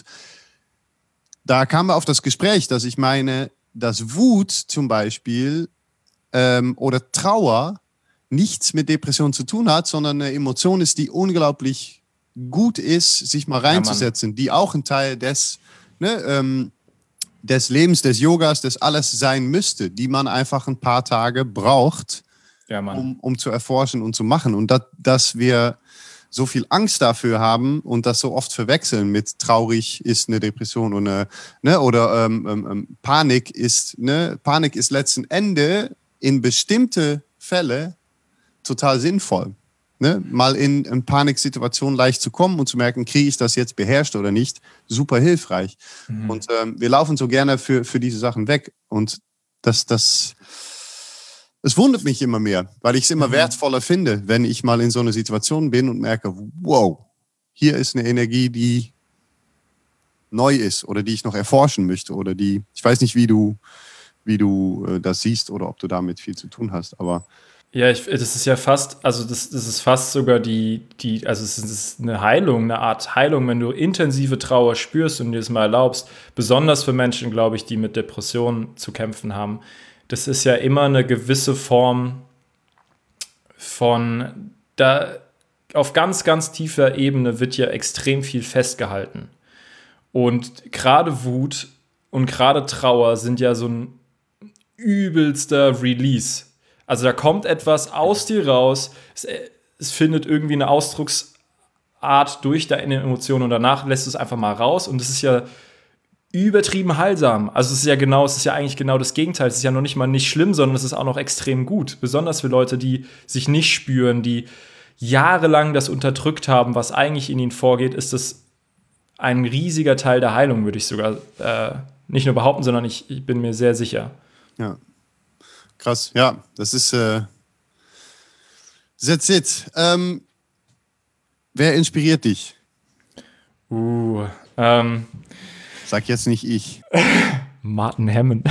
da kamen wir auf das Gespräch, dass ich meine, dass Wut zum Beispiel ähm, oder Trauer nichts mit Depression zu tun hat, sondern eine Emotion ist, die unglaublich gut ist, sich mal reinzusetzen, ja, die auch ein Teil des, ne, ähm, des Lebens, des Yogas, des alles sein müsste, die man einfach ein paar Tage braucht, ja, um, um zu erforschen und zu machen. Und dat, dass wir so viel Angst dafür haben und das so oft verwechseln mit traurig ist eine Depression und eine, ne, oder ähm, ähm, Panik ist, ne, Panik ist letzten Endes in bestimmte Fälle total sinnvoll. Ne? Mal in eine Paniksituation leicht zu kommen und zu merken, kriege ich das jetzt beherrscht oder nicht, super hilfreich. Mhm. Und ähm, wir laufen so gerne für, für diese Sachen weg. Und das, das, das wundert mich immer mehr, weil ich es immer mhm. wertvoller finde, wenn ich mal in so einer Situation bin und merke, wow, hier ist eine Energie, die neu ist oder die ich noch erforschen möchte oder die, ich weiß nicht, wie du, wie du äh, das siehst oder ob du damit viel zu tun hast, aber ja, ich, das ist ja fast, also das, das ist fast sogar die, die, also es ist eine Heilung, eine Art Heilung, wenn du intensive Trauer spürst und dir das mal erlaubst, besonders für Menschen, glaube ich, die mit Depressionen zu kämpfen haben. Das ist ja immer eine gewisse Form von, da auf ganz, ganz tiefer Ebene wird ja extrem viel festgehalten. Und gerade Wut und gerade Trauer sind ja so ein übelster Release. Also da kommt etwas aus dir raus, es, es findet irgendwie eine Ausdrucksart durch deine Emotionen und danach lässt du es einfach mal raus und es ist ja übertrieben heilsam. Also es ist ja genau, es ist ja eigentlich genau das Gegenteil. Es ist ja noch nicht mal nicht schlimm, sondern es ist auch noch extrem gut. Besonders für Leute, die sich nicht spüren, die jahrelang das unterdrückt haben, was eigentlich in ihnen vorgeht, ist das ein riesiger Teil der Heilung, würde ich sogar äh, nicht nur behaupten, sondern ich, ich bin mir sehr sicher. Ja. Krass, ja, das ist äh, that's it. Ähm, wer inspiriert dich? Uh, ähm, Sag jetzt nicht ich. Martin Hammond.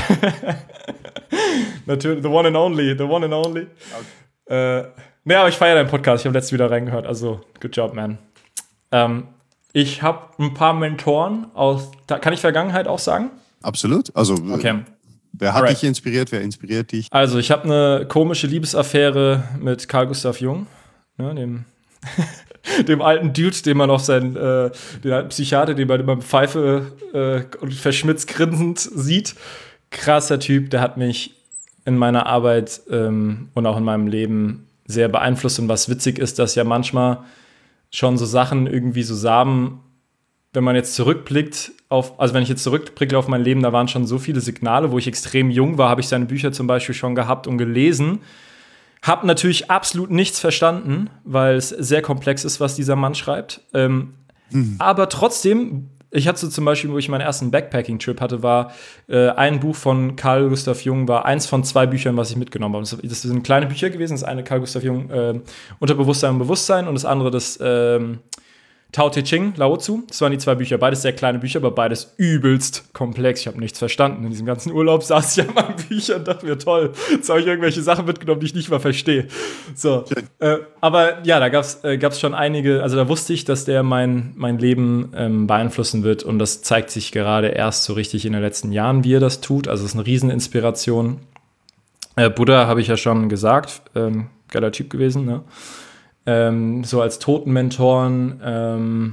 Natürlich, the one and only, the one and only. Okay. Äh, ne, aber ich feiere deinen Podcast, ich habe letztens wieder reingehört, also good job, man. Ähm, ich habe ein paar Mentoren aus, kann ich Vergangenheit auch sagen? Absolut, also okay. Wer hat Alright. dich inspiriert? Wer inspiriert dich? Also, ich habe eine komische Liebesaffäre mit Carl Gustav Jung, ne, dem, dem alten Dude, den man auf seinen, äh, den alten Psychiater, den man immer Pfeife äh, und verschmitzt grinsend sieht. Krasser Typ, der hat mich in meiner Arbeit ähm, und auch in meinem Leben sehr beeinflusst. Und was witzig ist, dass ja manchmal schon so Sachen irgendwie so Samen, wenn man jetzt zurückblickt auf, also wenn ich jetzt zurückblicke auf mein Leben, da waren schon so viele Signale, wo ich extrem jung war, habe ich seine Bücher zum Beispiel schon gehabt und gelesen. Hab natürlich absolut nichts verstanden, weil es sehr komplex ist, was dieser Mann schreibt. Ähm, hm. Aber trotzdem, ich hatte so zum Beispiel, wo ich meinen ersten Backpacking-Trip hatte, war äh, ein Buch von Carl Gustav Jung, war eins von zwei Büchern, was ich mitgenommen habe. Das, das sind kleine Bücher gewesen. Das eine Carl Gustav Jung, äh, Unterbewusstsein und Bewusstsein und das andere das äh, Tao Te Ching, Lao Tzu. Das waren die zwei Bücher. Beides sehr kleine Bücher, aber beides übelst komplex. Ich habe nichts verstanden. In diesem ganzen Urlaub saß ich an meinen Büchern und dachte mir, toll, jetzt habe ich irgendwelche Sachen mitgenommen, die ich nicht mal verstehe. So. Äh, aber ja, da gab es äh, gab's schon einige, also da wusste ich, dass der mein, mein Leben ähm, beeinflussen wird und das zeigt sich gerade erst so richtig in den letzten Jahren, wie er das tut. Also es ist eine Rieseninspiration. Äh, Buddha habe ich ja schon gesagt, ähm, geiler Typ gewesen, ne? Ähm, so als Totenmentoren. Ähm,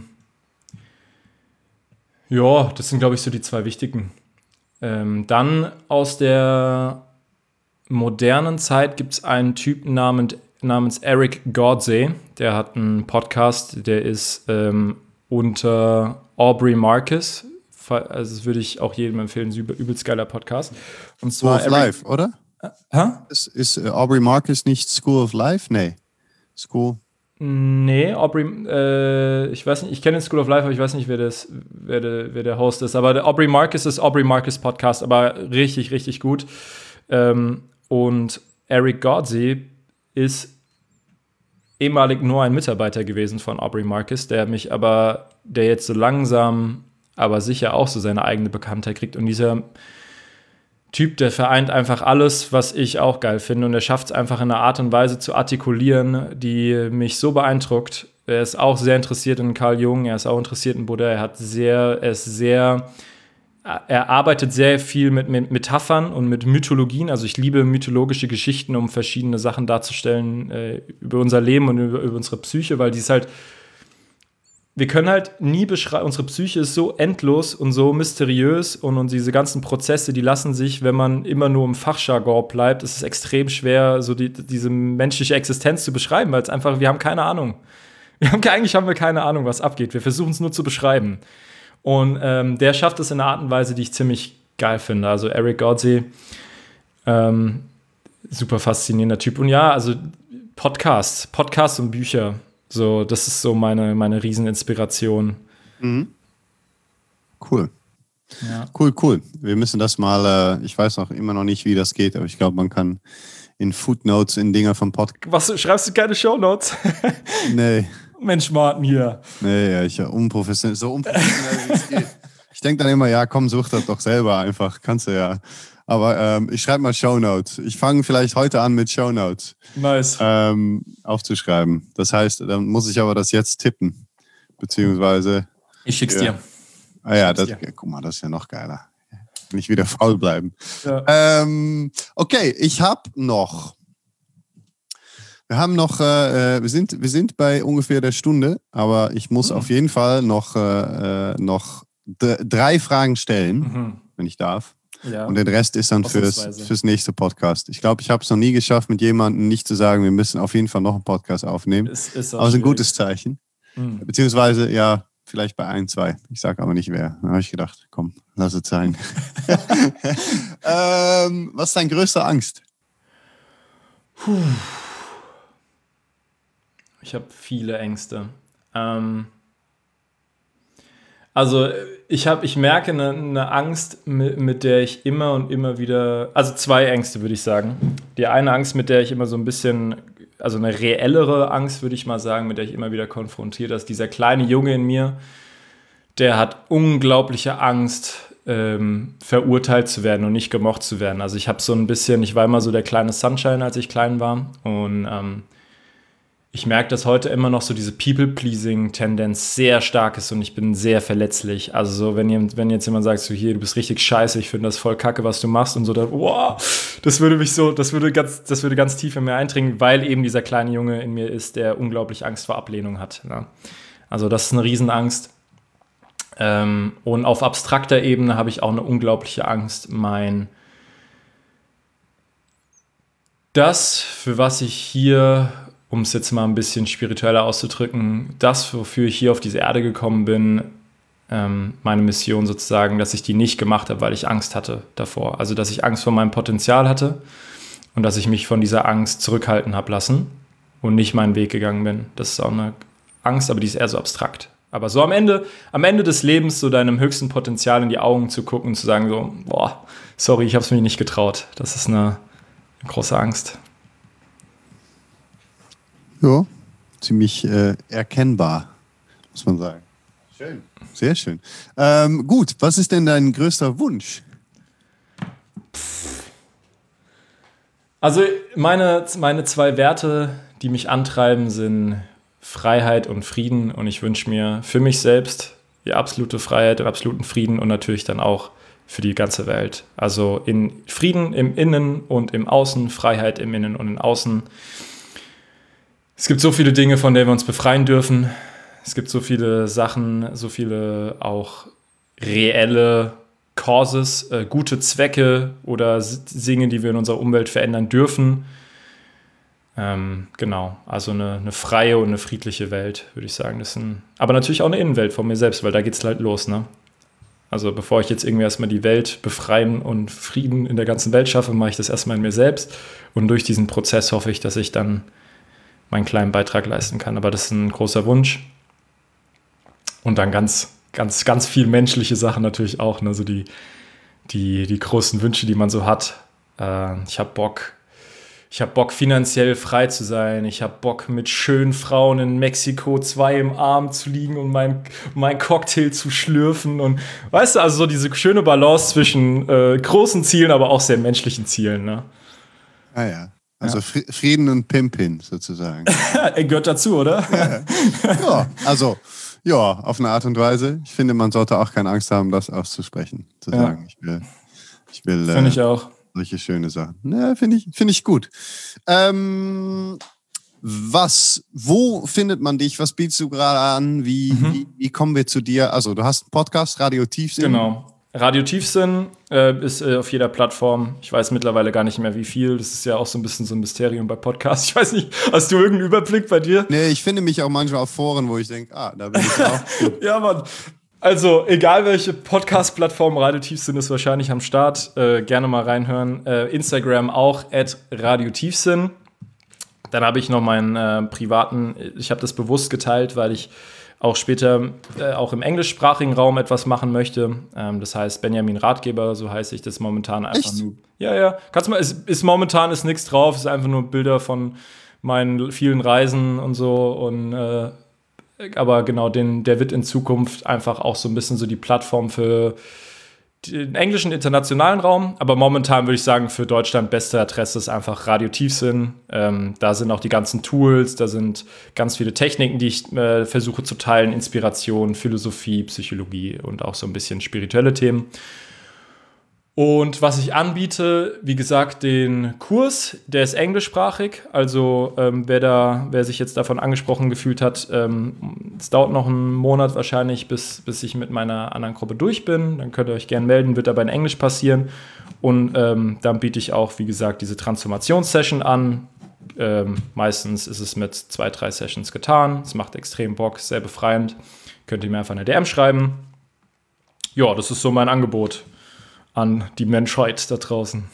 ja, das sind, glaube ich, so die zwei wichtigen. Ähm, dann aus der modernen Zeit gibt es einen Typen namens, namens Eric Gordsey. Der hat einen Podcast, der ist ähm, unter Aubrey Marcus. Also das würde ich auch jedem empfehlen, ein übelst geiler Podcast. Und zwar School of Eric, Life, oder? Äh, hä? Ist, ist uh, Aubrey Marcus nicht School of Life? Nee. School. Nee, Aubrey, äh, ich weiß nicht, ich kenne den School of Life, aber ich weiß nicht, wer, das, wer, der, wer der Host ist. Aber der Aubrey Marcus ist Aubrey Marcus Podcast, aber richtig, richtig gut. Ähm, und Eric Gordsey ist ehemalig nur ein Mitarbeiter gewesen von Aubrey Marcus, der mich aber, der jetzt so langsam, aber sicher auch so seine eigene Bekanntheit kriegt. Und dieser Typ, der vereint einfach alles, was ich auch geil finde. Und er schafft es einfach in einer Art und Weise zu artikulieren, die mich so beeindruckt. Er ist auch sehr interessiert in Carl Jung, er ist auch interessiert in Buddha. Er hat sehr, er ist sehr, er arbeitet sehr viel mit, mit Metaphern und mit Mythologien. Also ich liebe mythologische Geschichten, um verschiedene Sachen darzustellen äh, über unser Leben und über, über unsere Psyche, weil die ist halt, wir können halt nie beschreiben, unsere Psyche ist so endlos und so mysteriös und, und diese ganzen Prozesse, die lassen sich, wenn man immer nur im Fachjargon bleibt, ist es extrem schwer, so die, diese menschliche Existenz zu beschreiben, weil es einfach, wir haben keine Ahnung. Wir haben, eigentlich haben wir keine Ahnung, was abgeht. Wir versuchen es nur zu beschreiben. Und ähm, der schafft es in einer Art und Weise, die ich ziemlich geil finde. Also Eric Gordsey, ähm, super faszinierender Typ. Und ja, also Podcasts, Podcasts und Bücher, so, das ist so meine, meine Rieseninspiration. Mhm. Cool. Ja. Cool, cool. Wir müssen das mal, äh, ich weiß auch immer noch nicht, wie das geht, aber ich glaube, man kann in Footnotes, in Dinger vom Podcast. Was, schreibst du keine Shownotes? Nee. Mensch, Martin hier. Nee, ja, ich ja unprofessionell, so unprofessionell wie es geht. Ich denke dann immer, ja, komm, such das doch selber einfach. Kannst du ja. Aber ähm, ich schreibe mal Shownotes. Ich fange vielleicht heute an mit Shownotes. Nice. Ähm, aufzuschreiben. Das heißt, dann muss ich aber das jetzt tippen. Beziehungsweise. Ich schick's ja. dir. Ah ja, das, ja, guck mal, das ist ja noch geiler. Nicht wieder faul bleiben. Ja. Ähm, okay, ich habe noch. Wir haben noch, äh, wir sind, wir sind bei ungefähr der Stunde, aber ich muss mhm. auf jeden Fall noch, äh, noch d- drei Fragen stellen, mhm. wenn ich darf. Ja. Und den Rest ist dann fürs, fürs nächste Podcast. Ich glaube, ich habe es noch nie geschafft, mit jemandem nicht zu sagen, wir müssen auf jeden Fall noch einen Podcast aufnehmen. Ist, ist aber es ist ein gutes Zeichen. Mhm. Beziehungsweise, ja, vielleicht bei ein, zwei. Ich sage aber nicht wer. Da habe ich gedacht, komm, lass es sein. ähm, was ist deine größte Angst? Puh. Ich habe viele Ängste. Ähm, also ich habe, ich merke eine, eine Angst, mit, mit der ich immer und immer wieder, also zwei Ängste würde ich sagen. Die eine Angst, mit der ich immer so ein bisschen, also eine reellere Angst würde ich mal sagen, mit der ich immer wieder konfrontiert, dass dieser kleine Junge in mir, der hat unglaubliche Angst, ähm, verurteilt zu werden und nicht gemocht zu werden. Also ich habe so ein bisschen, ich war immer so der kleine Sunshine, als ich klein war, und ähm, ich merke, dass heute immer noch so diese People-Pleasing-Tendenz sehr stark ist und ich bin sehr verletzlich. Also so, wenn, ihr, wenn jetzt jemand sagt, so hier, du bist richtig scheiße, ich finde das voll kacke, was du machst und so, dann, wow, das würde mich so, das würde ganz, das würde ganz tief in mir eindringen, weil eben dieser kleine Junge in mir ist, der unglaublich Angst vor Ablehnung hat. Ne? Also das ist eine Riesenangst. Ähm, und auf abstrakter Ebene habe ich auch eine unglaubliche Angst, mein das, für was ich hier, um es jetzt mal ein bisschen spiritueller auszudrücken, das, wofür ich hier auf diese Erde gekommen bin, ähm, meine Mission sozusagen, dass ich die nicht gemacht habe, weil ich Angst hatte davor. Also, dass ich Angst vor meinem Potenzial hatte und dass ich mich von dieser Angst zurückhalten habe lassen und nicht meinen Weg gegangen bin. Das ist auch eine Angst, aber die ist eher so abstrakt. Aber so am Ende, am Ende des Lebens so deinem höchsten Potenzial in die Augen zu gucken und zu sagen so, boah, sorry, ich habe es mir nicht getraut. Das ist eine, eine große Angst. Ja, ziemlich äh, erkennbar, muss man sagen. Schön. Sehr schön. Ähm, gut, was ist denn dein größter Wunsch? Also meine, meine zwei Werte, die mich antreiben, sind Freiheit und Frieden. Und ich wünsche mir für mich selbst die absolute Freiheit und absoluten Frieden und natürlich dann auch für die ganze Welt. Also in Frieden im Innen und im Außen, Freiheit im Innen und im Außen. Es gibt so viele Dinge, von denen wir uns befreien dürfen. Es gibt so viele Sachen, so viele auch reelle Causes, äh, gute Zwecke oder Dinge, die wir in unserer Umwelt verändern dürfen. Ähm, genau, also eine, eine freie und eine friedliche Welt, würde ich sagen. Das ist ein, aber natürlich auch eine Innenwelt von mir selbst, weil da geht es halt los, ne? Also bevor ich jetzt irgendwie erstmal die Welt befreien und Frieden in der ganzen Welt schaffe, mache ich das erstmal in mir selbst. Und durch diesen Prozess hoffe ich, dass ich dann meinen kleinen Beitrag leisten kann. Aber das ist ein großer Wunsch. Und dann ganz, ganz, ganz viel menschliche Sachen natürlich auch. Ne? So die, die, die großen Wünsche, die man so hat. Äh, ich habe Bock, ich habe Bock, finanziell frei zu sein. Ich habe Bock, mit schönen Frauen in Mexiko zwei im Arm zu liegen und mein, mein Cocktail zu schlürfen. Und weißt du, also so diese schöne Balance zwischen äh, großen Zielen, aber auch sehr menschlichen Zielen. Ne? Ah ja. Also ja. Frieden und Pimpin sozusagen. Er gehört dazu, oder? Ja. ja, also ja, auf eine Art und Weise. Ich finde, man sollte auch keine Angst haben, das auszusprechen. Zu ja. sagen, ich will, ich will finde äh, ich auch. Solche schöne Sachen. Ja, finde ich, finde ich gut. Ähm, was, wo findet man dich? Was bietest du gerade an? Wie, mhm. wie, wie kommen wir zu dir? Also, du hast einen Podcast, Radio Tiefsee. Genau. Radio Tiefsinn äh, ist äh, auf jeder Plattform. Ich weiß mittlerweile gar nicht mehr, wie viel. Das ist ja auch so ein bisschen so ein Mysterium bei Podcasts. Ich weiß nicht, hast du irgendeinen Überblick bei dir? Nee, ich finde mich auch manchmal auf Foren, wo ich denke, ah, da bin ich auch. Ja, Mann. Also, egal welche Podcast-Plattform, Radio Tiefsinn ist wahrscheinlich am Start. Äh, gerne mal reinhören. Äh, Instagram auch, at Radio Tiefsinn. Dann habe ich noch meinen äh, privaten, ich habe das bewusst geteilt, weil ich auch später äh, auch im englischsprachigen Raum etwas machen möchte. Ähm, das heißt Benjamin Ratgeber, so heiße ich das momentan einfach. Echt? Nur. Ja, ja. Kannst du mal, ist, ist momentan ist nichts drauf, es ist einfach nur Bilder von meinen vielen Reisen und so. Und äh, aber genau, den, der wird in Zukunft einfach auch so ein bisschen so die Plattform für den englischen internationalen Raum, aber momentan würde ich sagen, für Deutschland beste Adresse ist einfach Radio Tiefsinn. Ähm, da sind auch die ganzen Tools, da sind ganz viele Techniken, die ich äh, versuche zu teilen, Inspiration, Philosophie, Psychologie und auch so ein bisschen spirituelle Themen. Und was ich anbiete, wie gesagt, den Kurs, der ist englischsprachig. Also ähm, wer da, wer sich jetzt davon angesprochen gefühlt hat, ähm, es dauert noch einen Monat wahrscheinlich, bis, bis ich mit meiner anderen Gruppe durch bin. Dann könnt ihr euch gerne melden, wird aber in Englisch passieren. Und ähm, dann biete ich auch, wie gesagt, diese Transformationssession an. Ähm, meistens ist es mit zwei, drei Sessions getan. Es macht extrem Bock, sehr befreiend. Könnt ihr mir einfach eine D M schreiben. Ja, das ist so mein Angebot an die Menschheit da draußen.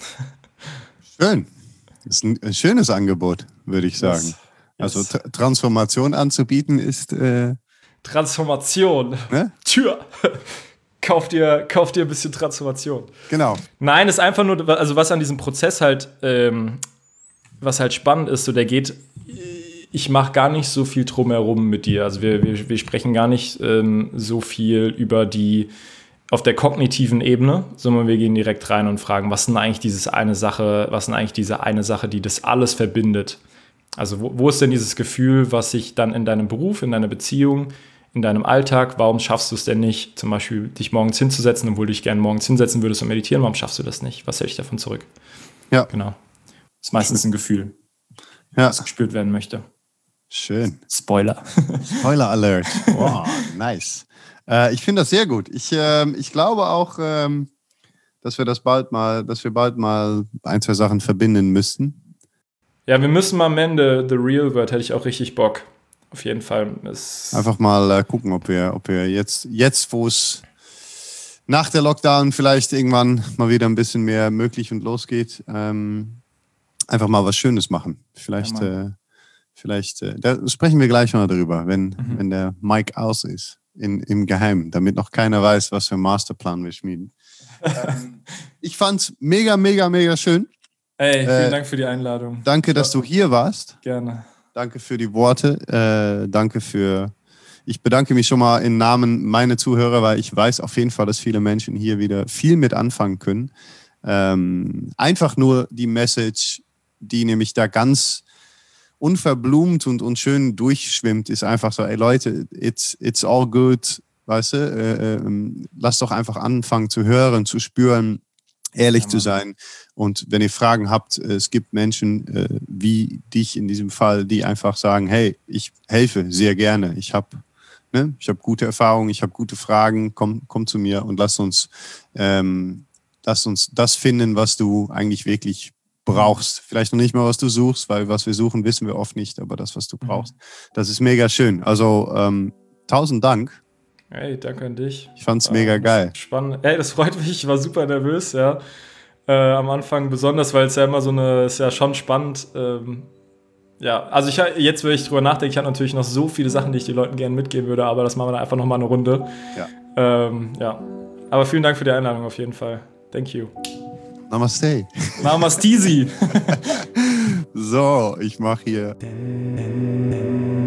Schön. Das ist ein, ein schönes Angebot, würde ich sagen. Yes. Also yes. T- Transformation anzubieten ist... Äh, Transformation. Ne? Tür. Kauf dir, kauf dir ein bisschen Transformation. Genau. Nein, ist einfach nur, also was an diesem Prozess halt, ähm, was halt spannend ist, so der geht, ich mache gar nicht so viel drumherum mit dir. Also wir, wir, wir sprechen gar nicht ähm, so viel über die auf der kognitiven Ebene, sondern wir gehen direkt rein und fragen, was ist denn eigentlich dieses eine Sache, was ist denn eigentlich diese eine Sache, die das alles verbindet? Also wo, wo ist denn dieses Gefühl, was sich dann in deinem Beruf, in deiner Beziehung, in deinem Alltag, warum schaffst du es denn nicht, zum Beispiel dich morgens hinzusetzen, obwohl du dich gerne morgens hinsetzen würdest und meditieren, warum schaffst du das nicht? Was hält dich davon zurück? Ja. Genau. Das ist meistens ein Gefühl, ja. das gespürt werden möchte. Schön. Spoiler. Spoiler Alert. Wow, nice. Äh, ich finde das sehr gut. Ich, äh, ich glaube auch, ähm, dass wir das bald mal, dass wir bald mal ein, zwei Sachen verbinden müssten. Ja, wir müssen mal am Ende The Real World, hätte ich auch richtig Bock. Auf jeden Fall. Es Einfach mal äh, gucken, ob wir, ob wir jetzt, jetzt wo es nach der Lockdown vielleicht irgendwann mal wieder ein bisschen mehr möglich und losgeht, ähm, einfach mal was Schönes machen. Vielleicht, ja, äh, vielleicht äh, da sprechen wir gleich mal darüber, wenn, mhm. wenn der Mic aus ist. In, im Geheimen, damit noch keiner weiß, was für einen Masterplan wir schmieden. ähm, ich fand's mega, mega, mega schön. Ey, vielen äh, Dank für die Einladung. Danke, dass du hier warst. Gerne. Danke für die Worte. Äh, danke für... Ich bedanke mich schon mal im Namen meiner Zuhörer, weil ich weiß auf jeden Fall, dass viele Menschen hier wieder viel mit anfangen können. Ähm, einfach nur die Message, die nämlich da ganz unverblumt und, und schön durchschwimmt, ist einfach so, ey Leute, it's, it's all good, weißt du, äh, äh, lasst doch einfach anfangen zu hören, zu spüren, ehrlich ja, zu sein. Und wenn ihr Fragen habt, äh, es gibt Menschen äh, wie dich in diesem Fall, die einfach sagen, hey, ich helfe sehr gerne, ich habe ne, ich hab gute Erfahrungen, ich habe gute Fragen, komm, komm zu mir und lass uns, ähm, lass uns das finden, was du eigentlich wirklich brauchst. Vielleicht noch nicht mal, was du suchst, weil was wir suchen, wissen wir oft nicht, aber das, was du brauchst, das ist mega schön. Also ähm, tausend Dank. Hey, danke an dich. Ich fand's mega ähm, geil. Spannend. Ey, das freut mich. Ich war super nervös, ja. Äh, am Anfang besonders, weil es ja immer so eine, ist ja schon spannend. Ähm, ja, also ich jetzt, wenn ich drüber nachdenke, ich habe natürlich noch so viele Sachen, die ich den Leuten gerne mitgeben würde, aber das machen wir dann einfach nochmal eine Runde. Ja. Ähm, ja. Aber vielen Dank für die Einladung auf jeden Fall. Thank you. Namaste. Namaste. So, ich mache hier.